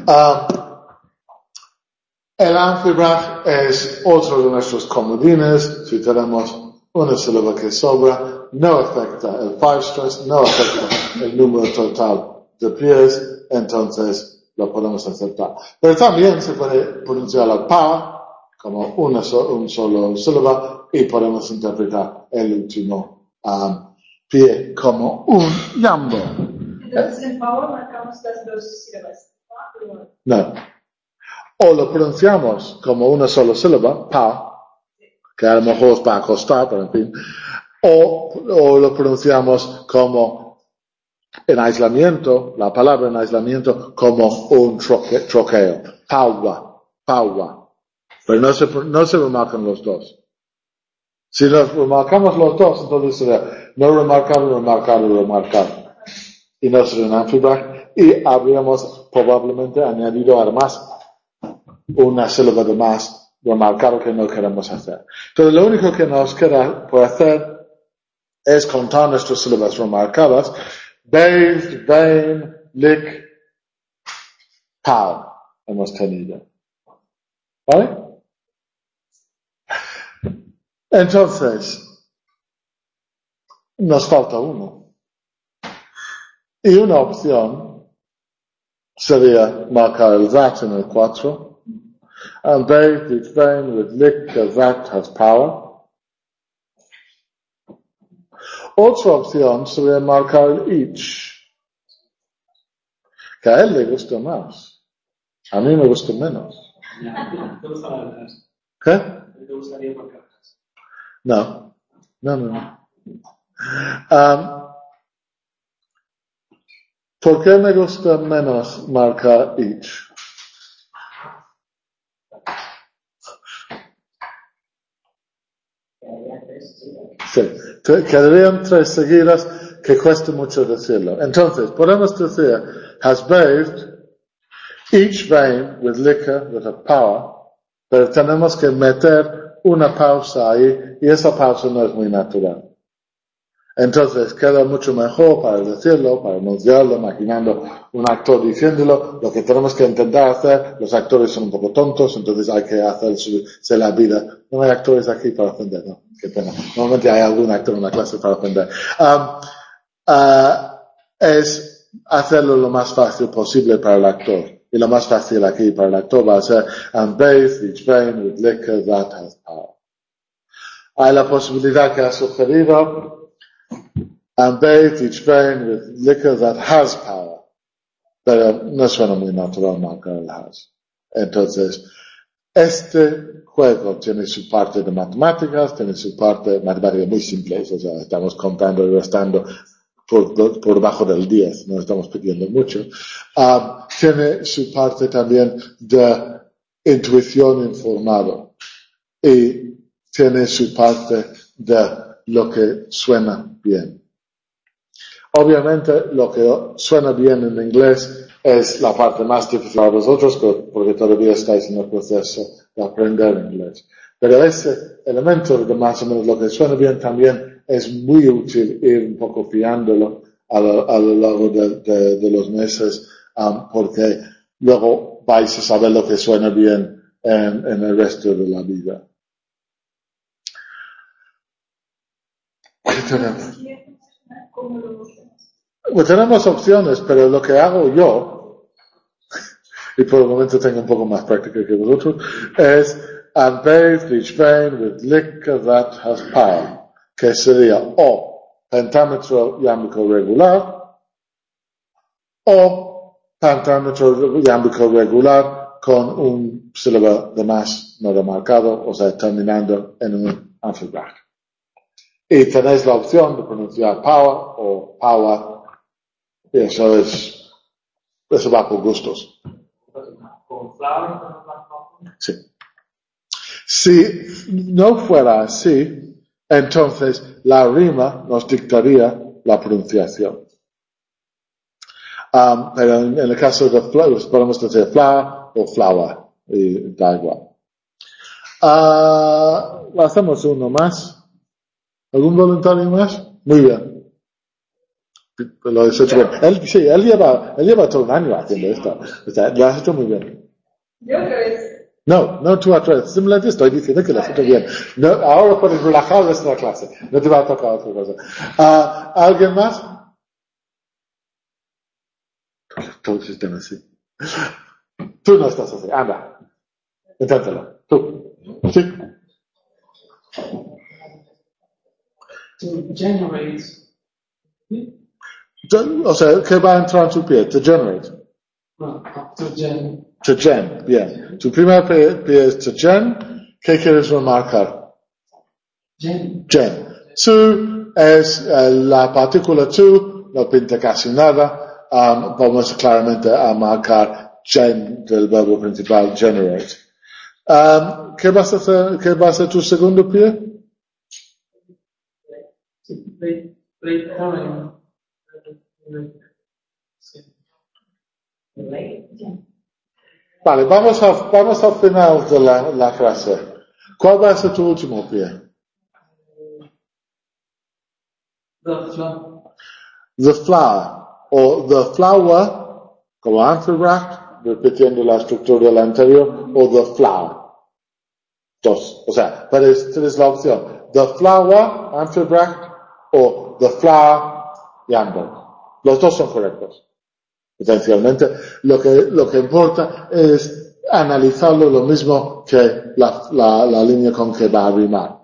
El anfibrach es otro de nuestros comodines. Si tenemos una sílaba que sobra, no afecta el 5-stress, no afecta el número total de pies, entonces lo podemos aceptar. Pero también se puede pronunciar la pa como un solo sílaba y podemos interpretar el último pie como un yambo. Entonces en power marcamos las dos sílabas. No. o lo pronunciamos como una sola sílaba, pa, que a lo mejor es para acostar, pero en fin, o lo pronunciamos como en aislamiento, la palabra en aislamiento, como un troqueo, paua. Pero no se remarcan los dos. Si nos remarcamos los dos, entonces sería no remarcable. Y no sería un anfibracht, y habríamos probablemente añadido además una sílaba de más remarcable que no queremos hacer. Entonces lo único que nos queda por hacer es contar nuestras sílabas remarcadas. Bathed, vein, lick, pow hemos tenido. ¿Vale? Entonces, nos falta uno. Y una opción sería marcar el that en el 4. And bathed each vein with lick, the that has power. Otra opción sería marcar el each. Que a él le gusta más. A mí me gusta menos. ¿Te gusta la verdad? ¿Qué? ¿Te gustaría marcar? No. ¿Por qué me gusta menos marcar each? Sí, quedarían 3 seguidas que cuesta mucho decirlo. Entonces, podemos decir, has bathed each vein with liquor with a power, pero tenemos que meter una pausa ahí, y esa pausa no es muy natural. Entonces, queda mucho mejor para decirlo, para enunciarlo, imaginando un actor diciéndolo. Lo que tenemos que intentar hacer, los actores son un poco tontos, entonces hay que hacerse la vida. No hay actores aquí para aprender, no, qué pena. Normalmente hay algún actor en la clase para aprender. Es hacerlo lo más fácil posible para el actor. Y lo más fácil aquí para el actor va a ser, and bathe each vein with liquor that has power. Hay la posibilidad que ha sugerido, and bathe each vein with liquor that has power. Pero no suena muy natural marcar el has. Entonces, este juego tiene su parte de matemáticas, tiene su parte de matemáticas muy simples, o sea, estamos contando y restando por debajo del 10, no estamos pidiendo mucho. Tiene su parte también de intuición informado, y tiene su parte de lo que suena bien. Obviamente, lo que suena bien en inglés es la parte más difícil para vosotros, porque todavía estáis en el proceso de aprender inglés. Pero ese elemento de más o menos lo que suena bien también es muy útil ir un poco fiándolo a lo largo de los meses, porque luego vais a saber lo que suena bien en el resto de la vida. ¿Qué tenemos? Pues tenemos opciones, pero lo que hago yo, y por el momento tengo un poco más práctica que vosotros, es and bathe each vein with liquor that has power, que sería o pentámetro iámbico regular o pentámetro iámbico regular con un sílaba de más no remarcado, o sea, terminando en un anfibracht. Y tenéis la opción de pronunciar power o power. Y eso va por gustos. ¿Con flower? Sí. Si no fuera así, entonces la rima nos dictaría la pronunciación. Pero en el caso de flowers, podemos decir flower o flower, y da igual. Hacemos uno más. ¿Algún voluntario más? Muy bien. Lo has hecho bien. Él lleva todo un año haciendo esto. O sea, lo has hecho muy bien. Yo otra vez. No, tú otra vez. Simplemente estoy diciendo que lo has hecho bien. No, ahora puedes relajar el resto de la clase. No te va a tocar otra cosa. ¿Alguien más? Todos están así. Tú no estás así. Anda. Inténtalo. Tú. Sí. To generate. O sea, ¿qué va a entrar en tu pie? To generate. No, to To gen, bien. Tu primer pie es to gen. ¿Qué quieres remarcar? Gen. To es la partícula to, no pinta casi nada. Vamos claramente a marcar gen del verbo principal, generate. ¿Qué vas a ser tu segundo pie? Vale, vamos al final de la frase. ¿Cuál va a ser tu último pie? The flower. O the flower, como antebracht, repitiendo la estructura de la anterior, o the flower. Dos. O sea, tienes la opción. The flower, antebracht, o the flower, yambo. Los dos son correctos. Potencialmente, lo que importa es analizarlo lo mismo que la línea con que va a rimar.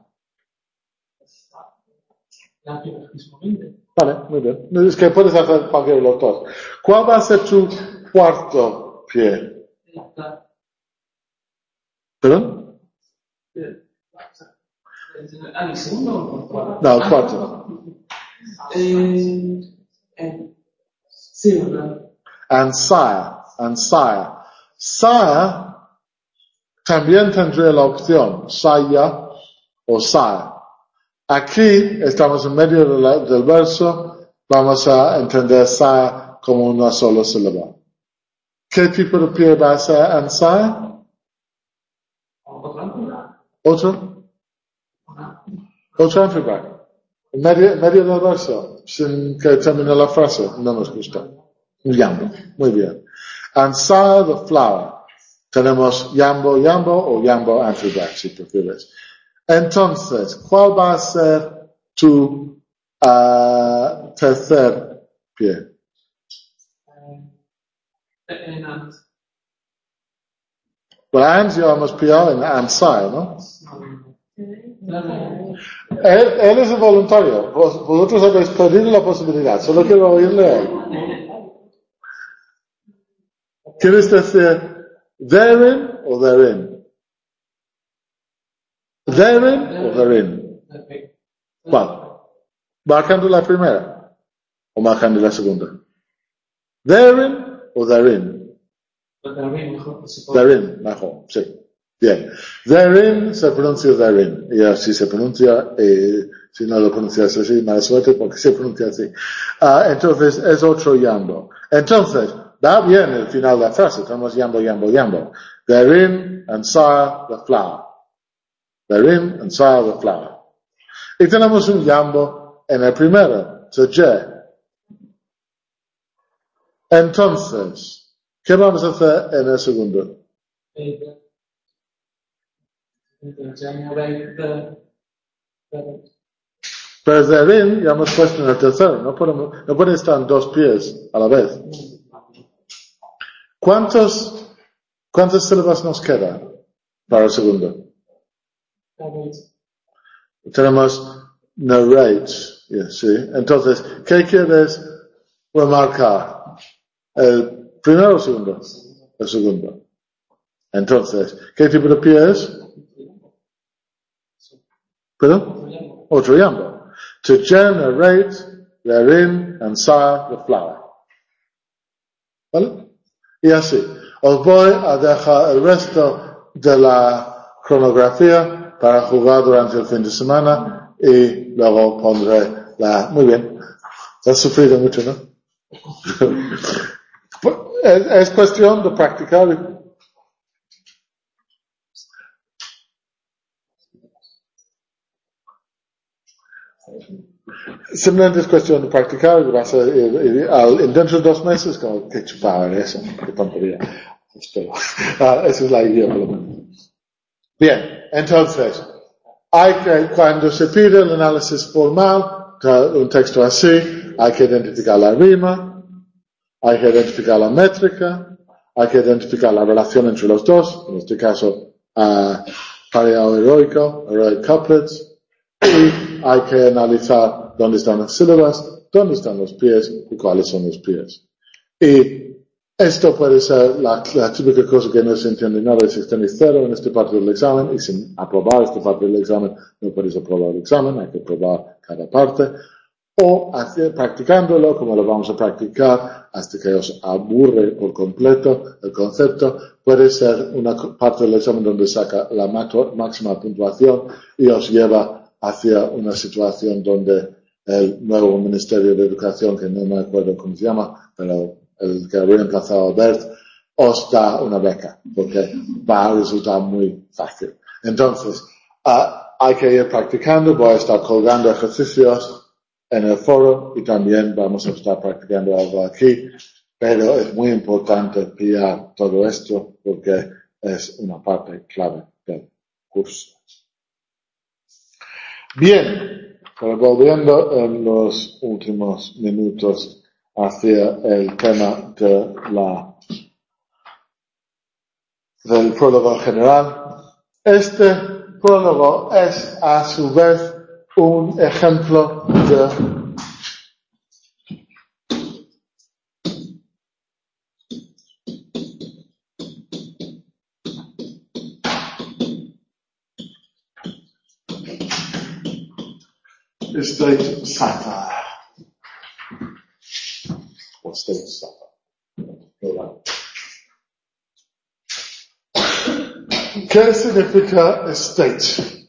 Vale, muy bien. Es que puedes hacer cualquiera de los dos. ¿Cuál va a ser tu cuarto pie? ¿Perdón? ¿El segundo? No, el cuarto. Sí, ¿verdad? And sire. Sire también tendría la opción saya o sire. Aquí estamos en medio del verso, vamos a entender sire como una sola sílaba. ¿Qué tipo de pie va a ser and sire? ¿Otro? Otro antebracht. En medio del verso, sin que termine la frase, no nos gusta. Yambo, muy bien. And sire the flower. Tenemos yambo o yambo antebracht, si prefieres. Entonces, ¿cuál va a ser tu tercer pie? Well, and ya hemos pillado en and sire, ¿no? Él es voluntario. Vosotros habéis perdido la posibilidad. Solo quiero oírle a él. ¿Quieres decir therein o therein? Therein o therein? ¿Cuál? ¿Marcando la primera o marcando la segunda? Therein o therein? Therein, mejor, sí. Bien. Therein se pronuncia therein. Y así se pronuncia, si no lo pronuncias así, mala suerte porque se pronuncia así. Entonces, es otro yambo. Entonces, va bien el final de la frase. Tenemos yambo. Therein and sire the flower. Therein and sire the flower. Y tenemos un yambo en el primero, to je. Entonces, ¿qué vamos a hacer en el segundo? Pero therein ya hemos puesto en el tercero. No puede estar en dos pies a la vez. ¿Cuántas sílabas nos quedan para el segundo? Tenemos narrate. Sí. Entonces, ¿qué quieres remarcar? ¿El primero o el segundo? El segundo. Entonces, ¿qué tipo de pie es? ¿Perdón? Otro yambo. To generate therein and sire the flower. ¿Vale? Y así. Os voy a dejar el resto de la cronografía para jugar durante el fin de semana y luego pondré Muy bien. Has sufrido mucho, ¿no? Es cuestión de practicar. Simplemente es cuestión de practicar y vas a ir dentro de 2 meses como que chupar eso, qué tontería. Esa es la idea por lo menos. Bien, entonces, cuando se pide el análisis formal, un texto así, hay que identificar la rima, hay que identificar la métrica, hay que identificar la relación entre los dos, en este caso, pareo heroico, heroic couplets, y hay que analizar dónde están las sílabas, dónde están los pies y cuáles son los pies. Y Esto puede ser la típica cosa que no se entiende nada de sistema cero en esta parte del examen, y sin aprobar esta parte del examen no puedes aprobar el examen, hay que aprobar cada parte, o practicándolo como lo vamos a practicar hasta que os aburre por completo el concepto. Puede ser una parte del examen donde saca la máxima puntuación y os lleva hacia una situación donde el nuevo Ministerio de Educación, que no me acuerdo cómo se llama, pero el que ha reemplazado a Albert, os da una beca, porque va a resultar muy fácil. Entonces, hay que ir practicando. Voy a estar colgando ejercicios en el foro y también vamos a estar practicando algo aquí, pero es muy importante pillar todo esto porque es una parte clave del curso. Bien, pero volviendo en los últimos minutos hacia el tema del prólogo general. Este prólogo es a su vez un ejemplo de state satire. O state satire. ¿Qué significa state?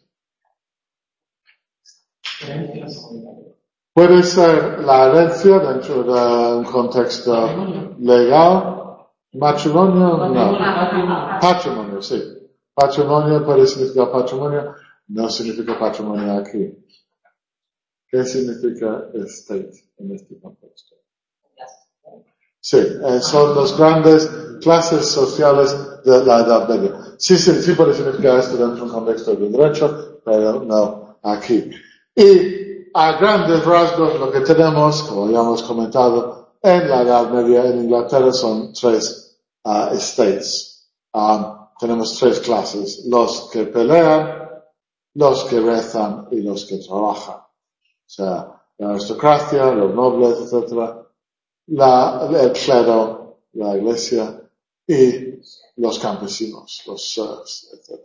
Puede ser la herencia dentro de un contexto legal. Matrimonio, no. Patrimonio, sí. Patrimonio puede significar patrimonio, no significa patrimonio aquí. ¿Qué significa state en este contexto? Sí, son las grandes clases sociales de la Edad Media. Sí puede significar esto dentro de un contexto de derecho, pero no aquí. Y a grandes rasgos lo que tenemos, como ya hemos comentado, en la Edad Media en Inglaterra son tres estates. Tenemos tres clases: los que pelean, los que rezan y los que trabajan. O sea, la aristocracia, los nobles, etc., el clero, la iglesia y los campesinos, los serfs, etc.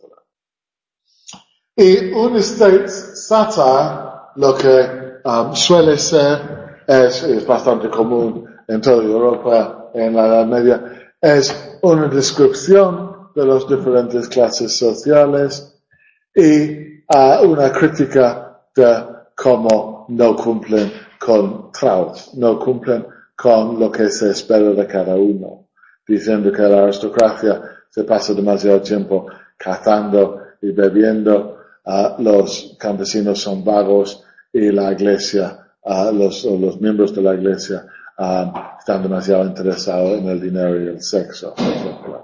Y un state satire, lo que suele ser, es bastante común en toda Europa en la Edad Media, es una descripción de las diferentes clases sociales y una crítica de cómo no cumplen con Traut, no cumplen con lo que se espera de cada uno, diciendo que la aristocracia se pasa demasiado tiempo cazando y bebiendo, los campesinos son vagos y la iglesia, los miembros de la iglesia están demasiado interesados en el dinero y el sexo, etc.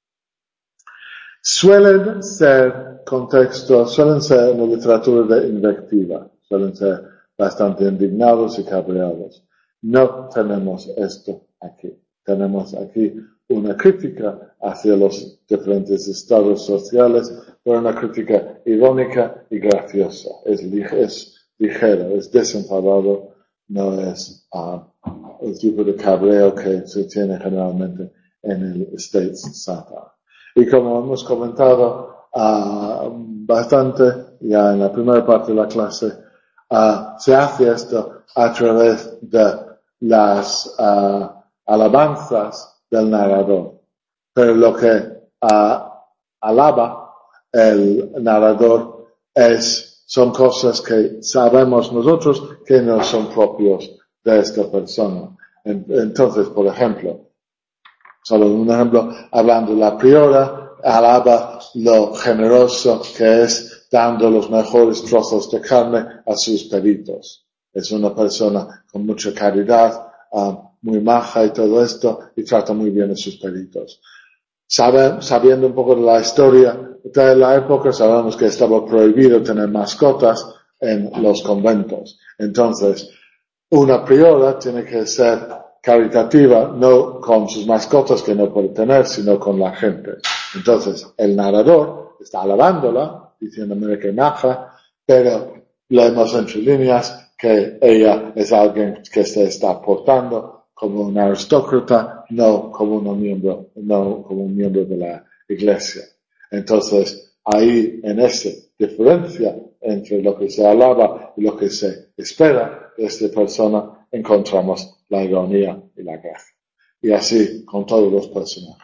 Suelen ser en la literatura de invectiva, suelen ser bastante indignados y cabreados. No tenemos esto aquí. Tenemos aquí una crítica hacia los diferentes estados sociales, pero una crítica irónica y graciosa. Es ligero, es desenfadado, no es el tipo de cabreo que se tiene generalmente en el state satire. Y como hemos comentado bastante ya en la primera parte de la clase, se hace esto a través de las alabanzas del narrador. Pero lo que alaba el narrador son cosas que sabemos nosotros que no son propios de esta persona. Entonces, por ejemplo, solo un ejemplo, hablando de la priora, alaba lo generoso que es dando los mejores trozos de carne a sus peritos. Es una persona con mucha caridad, muy maja y todo esto, y trata muy bien a sus peritos. Sabiendo un poco de la historia de la época, sabemos que estaba prohibido tener mascotas en los conventos. Entonces, una priora tiene que ser caritativa, no con sus mascotas que no puede tener, sino con la gente. Entonces, el narrador está alabándola, diciendo, mira que maja, pero leemos entre líneas que ella es alguien que se está portando como un aristócrata no como un miembro de la iglesia. Entonces, ahí en esa diferencia entre lo que se alaba y lo que se espera de esta persona, encontramos la ironía y la gracia. Y así con todos los personajes.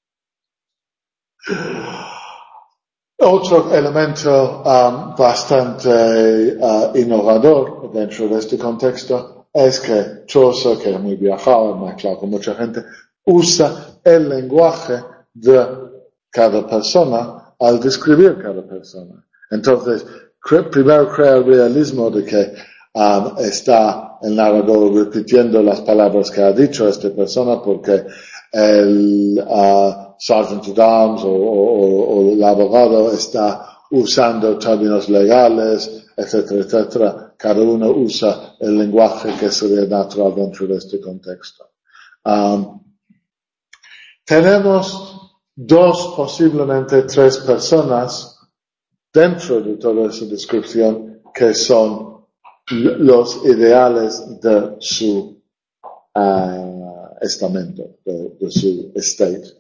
Otro elemento bastante innovador dentro de este contexto es que Chaucer, que es muy viajado, más claro con mucha gente, usa el lenguaje de cada persona al describir cada persona. Entonces, primero crea el realismo de que está el narrador repitiendo las palabras que ha dicho esta persona porque el Sergeant at Arms o el abogado está usando términos legales, etcétera, etcétera. Cada uno usa el lenguaje que sería natural dentro de este contexto. Tenemos 2, posiblemente 3 personas dentro de toda esa descripción que son los ideales de su estamento, de su estate.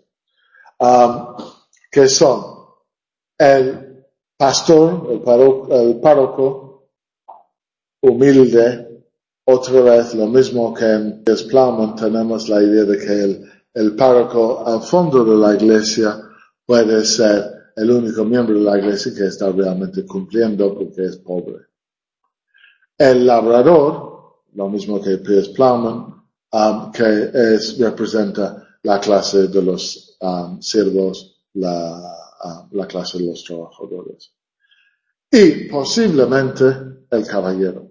Que son el pastor, el párroco humilde. Otra vez lo mismo que en Piers Plowman, tenemos la idea de que el párroco al fondo de la iglesia puede ser el único miembro de la iglesia que está realmente cumpliendo porque es pobre. El labrador, lo mismo que Piers Plowman, que representa la clase de los siervos, la clase de los trabajadores. Y posiblemente el caballero.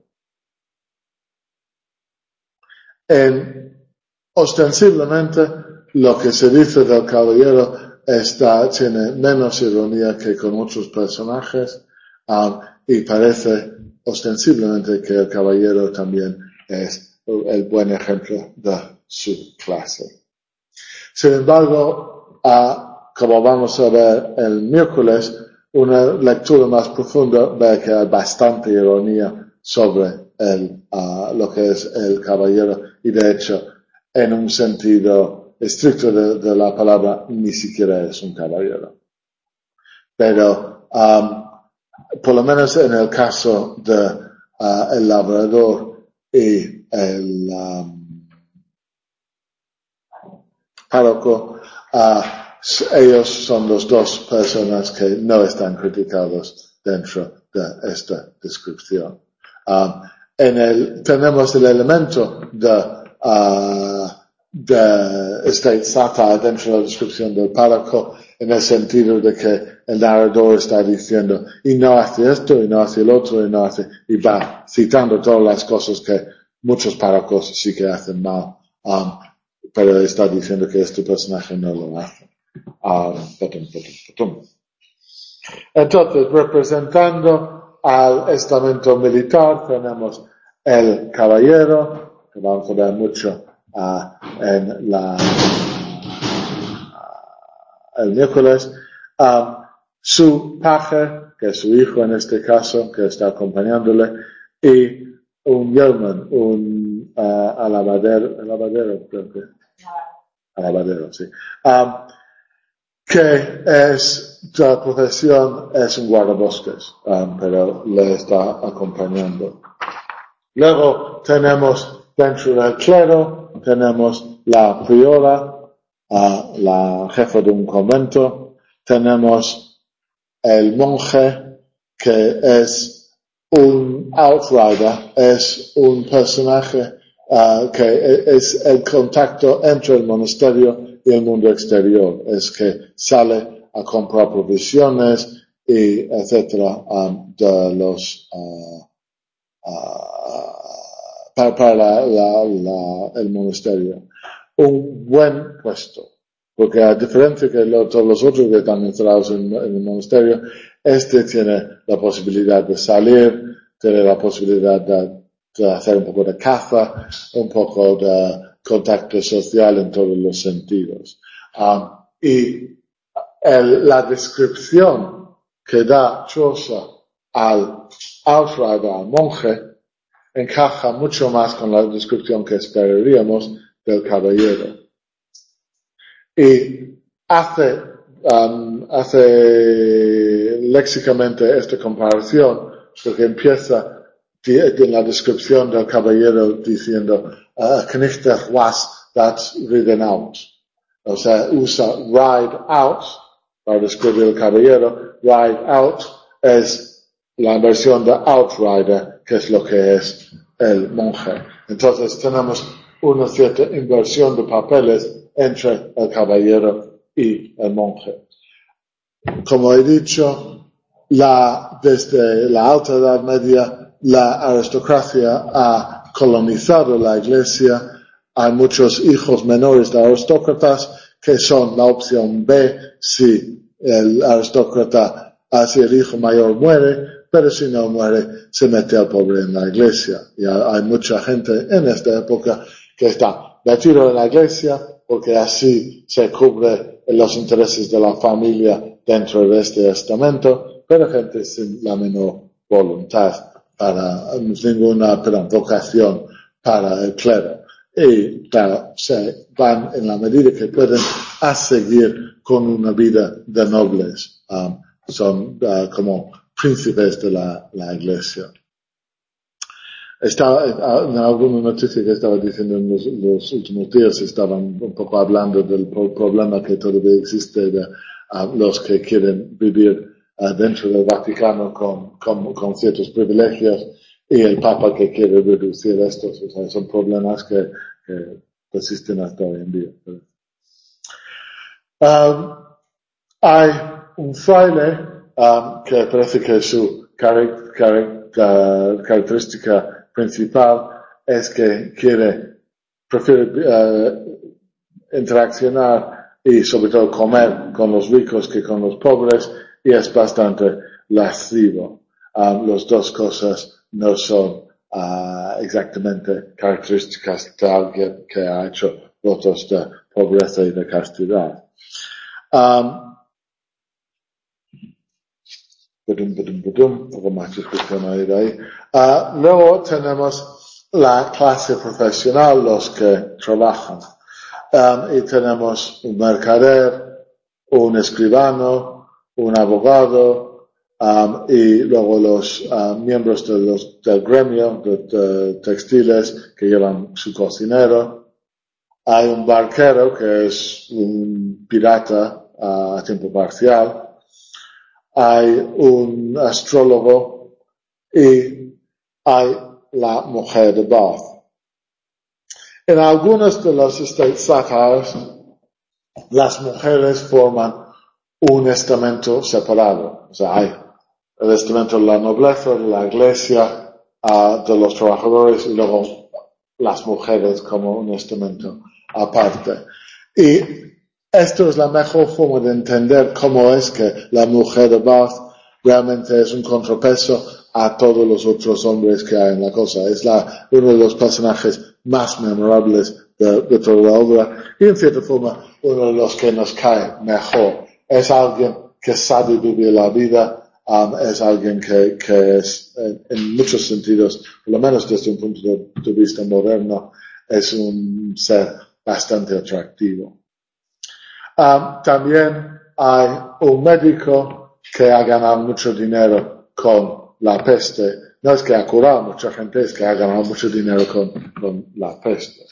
Ostensiblemente, lo que se dice del caballero tiene menos ironía que con otros personajes, y parece ostensiblemente que el caballero también es el buen ejemplo de su clase. Sin embargo, como vamos a ver el miércoles, una lectura más profunda ve que hay bastante ironía sobre lo que es el caballero, y de hecho, en un sentido estricto de la palabra, ni siquiera es un caballero. Pero, por lo menos en el caso de el labrador y el párroco, ellos son los 2 personas que no están criticados dentro de esta descripción. Tenemos el elemento de estate satire dentro de la descripción del párroco, en el sentido de que el narrador está diciendo, y no hace esto, y no hace el otro, y va citando todas las cosas que muchos párrocos sí que hacen mal, pero está diciendo que este personaje no lo hace. Entonces, representando al estamento militar, tenemos el caballero, que vamos a ver mucho en el miércoles, su paje, que es su hijo en este caso, que está acompañándole, y un yeoman, un alabadero, creo que. Alabadero, sí. Que la profesión es un guardabosques, pero le está acompañando. Luego tenemos dentro del clero, tenemos la priora, la jefa de un convento, tenemos el monje, que es un outrider, es un personaje que es el contacto entre el monasterio y el mundo exterior, es que sale a comprar provisiones y etcétera de los para el monasterio. Un buen puesto, porque a diferencia que todos los otros que están encerrados en el monasterio, tiene la posibilidad de salir, tiene la posibilidad de hacer un poco de caza, un poco de contacto social en todos los sentidos. Y la descripción que da Chaucer al outrider, al monje, encaja mucho más con la descripción que esperaríamos del caballero. y hace léxicamente esta comparación, porque empieza en la descripción del caballero diciendo, Knechter was that's ridden out. O sea, usa ride out para describir el caballero. Ride out es la versión de outrider, que es lo que es el monje. Entonces tenemos una cierta inversión de papeles entre el caballero y el monje. Como he dicho, desde la Alta Edad Media, la aristocracia ha colonizado la iglesia. Hay muchos hijos menores de aristócratas que son la opción B si el hijo mayor muere, pero si no muere, se mete al pobre en la iglesia. Y hay mucha gente en esta época que está metido en la iglesia porque así se cubre los intereses de la familia dentro de este estamento, pero gente sin la menor voluntad vocación para el clero. Y claro, se van en la medida que pueden a seguir con una vida de nobles. Son como príncipes de la iglesia. Estaba en alguna noticia que estaba diciendo en los últimos días, estaban un poco hablando del problema que todavía existe de los que quieren vivir dentro del Vaticano con ciertos privilegios y el Papa que quiere reducir estos. O sea, son problemas que persisten hasta hoy en día. Hay un fraile que parece que su característica principal es que prefiere interaccionar y sobre todo comer con los ricos que con los pobres, y es bastante lascivo. Las dos cosas no son exactamente características de alguien que ha hecho votos de pobreza y de castidad. Poco más discusión ahí de ahí. Luego tenemos la clase profesional, los que trabajan. Y tenemos un mercader, un escribano, un abogado, y luego los miembros del gremio de textiles que llevan su cocinero. Hay un barquero que es un pirata a tiempo parcial. Hay un astrólogo y hay la mujer de Bath. En algunos de los estate satires, las mujeres forman un estamento separado. O sea, hay el estamento de la nobleza, de la iglesia, de los trabajadores, y luego las mujeres como un estamento aparte. Y esto es la mejor forma de entender cómo es que la mujer de Bath realmente es un contrapeso a todos los otros hombres que hay en la cosa. Es uno de los personajes más memorables de toda la obra, y en cierta forma uno de los que nos cae mejor. Es alguien que sabe vivir la vida, es alguien que es en muchos sentidos, por lo menos desde un punto de vista moderno, es un ser bastante atractivo. También hay un médico que ha ganado mucho dinero con la peste. No es que ha curado mucha gente, es que ha ganado mucho dinero con la peste.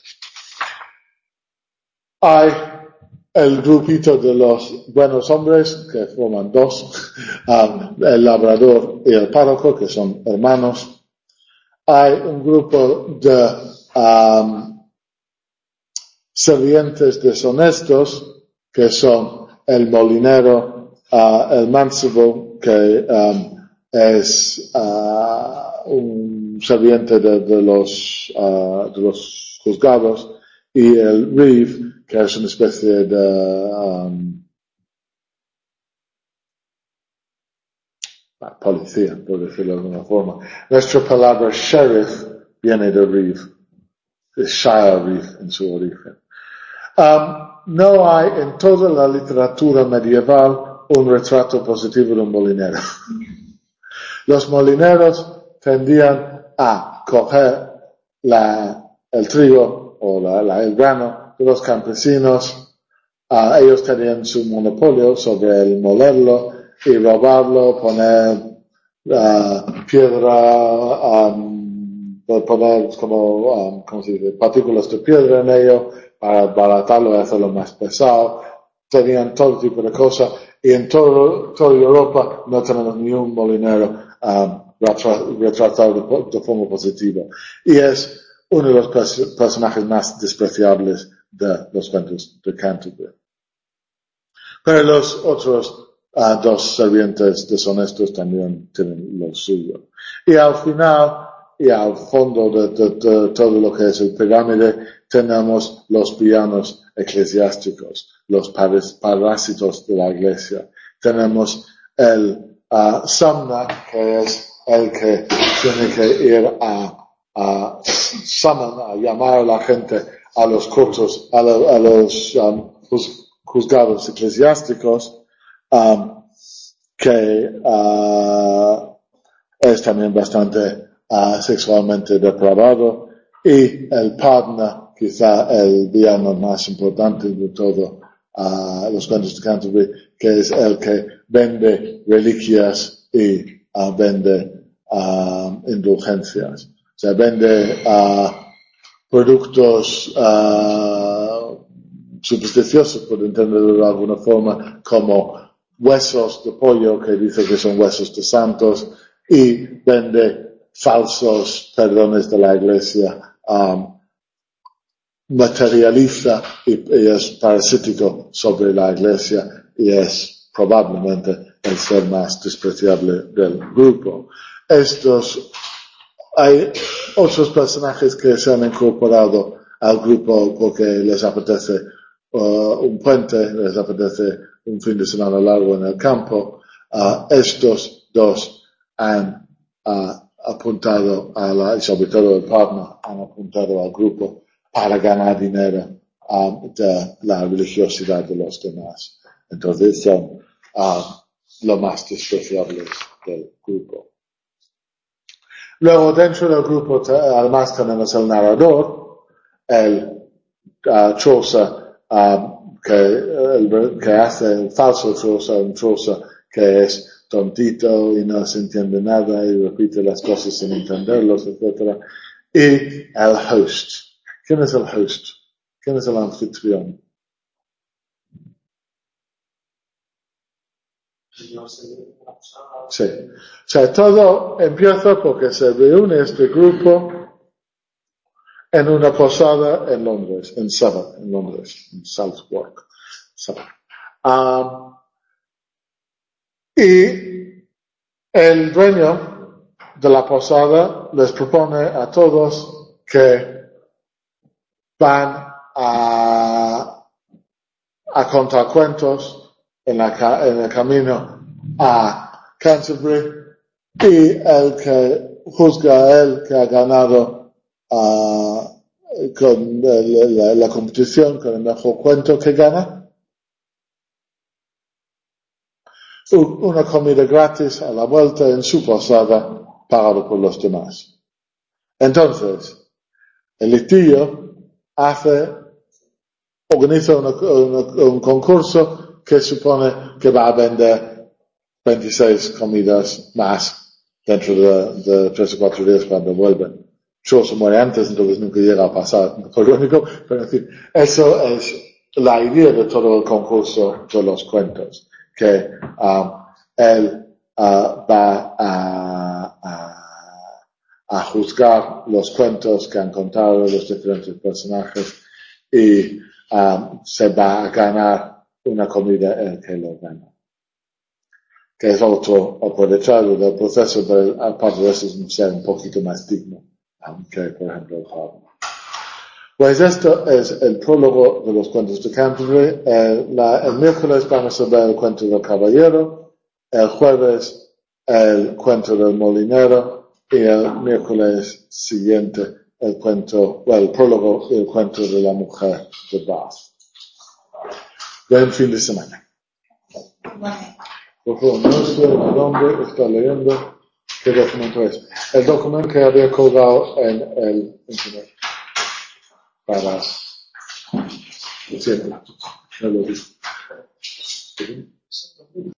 Hay el grupito de los buenos hombres, que forman dos, el labrador y el párroco, que son hermanos. Hay un grupo de servientes deshonestos, que son el molinero, el mancebo, que es un serviente de los juzgados, y el reeve, que es una especie de policía, por decirlo de alguna forma. Nuestra palabra sheriff viene de reeve, es shire reeve en su origen. No hay en toda la literatura medieval un retrato positivo de un molinero. Los molineros tendían a coger el trigo o el grano de los campesinos, ellos tenían su monopolio sobre el molerlo y robarlo, poner piedra, poner como, ¿cómo se dice? Partículas de piedra en ello para baratarlo y hacerlo más pesado. Tenían todo tipo de cosas y en toda Europa no tenemos ni un molinero retratado de forma positiva. Y es uno de los personajes más despreciables de los cuentos de Canterbury. Pero los otros dos servientes deshonestos también tienen lo suyo. Y al final, y al fondo de todo lo que es el pirámide, tenemos los villanos eclesiásticos, los parásitos de la iglesia. Tenemos el Samna, que es el que tiene que ir a llamar a la gente a los cortos, a los juzgados eclesiásticos, que es también bastante sexualmente depravado, y el Padma, quizá el villano más importante de todo los cuentos de Canterbury, que es el que vende reliquias y vende indulgencias. O sea, vende productos supersticiosos, por entenderlo de alguna forma, como huesos de pollo que dice que son huesos de santos, y vende falsos perdones de la iglesia, materializa y es parasítico sobre la iglesia y es probablemente el ser más despreciable del grupo. Hay otros personajes que se han incorporado al grupo porque les apetece un puente, les apetece un fin de semana largo en el campo. Estos dos han apuntado y sobre todo el Padma, han apuntado al grupo para ganar dinero de la religiosidad de los demás. Entonces son lo más despreciables del grupo. Luego dentro del grupo además tenemos el narrador, el Chaucer, que hace el falso Chaucer, un Chaucer que es tontito y no se entiende nada y repite las cosas sin entenderlos, etc. Y el host. ¿Quién es el host? ¿Quién es el anfitrión? Sí. O sea, todo empieza porque se reúne este grupo en una posada en Londres, en Southwark. Y el dueño de la posada les propone a todos que van a contar cuentos en el camino a Canterbury, y el que juzga a él que ha ganado con la competición, con el mejor cuento, que gana una comida gratis a la vuelta en su posada, pagado por los demás. Entonces, el listillo organiza un concurso que supone que va a vender 26 comidas más dentro de 3 o 4 días cuando vuelven. Chaucer muere antes, entonces nunca llega a pasar por lo único, pero en fin, eso es la idea de todo el concurso de los cuentos, que él va a juzgar los cuentos que han contado los diferentes personajes y se va a ganar una comida el que lo gana, que es otro aprovechado del proceso, pero aparte de eso es ser un poquito más digno que, por ejemplo, el Padma. Pues esto es el prólogo de los cuentos de Canterbury. El miércoles vamos a ver el cuento del caballero, el jueves el cuento del molinero y el miércoles siguiente el prólogo y el cuento de la mujer de Bath. Buen fin de semana. Por favor, no sé dónde está leyendo. ¿Qué documento es? El documento que había colgado en el internet. Para siempre. No lo dijo.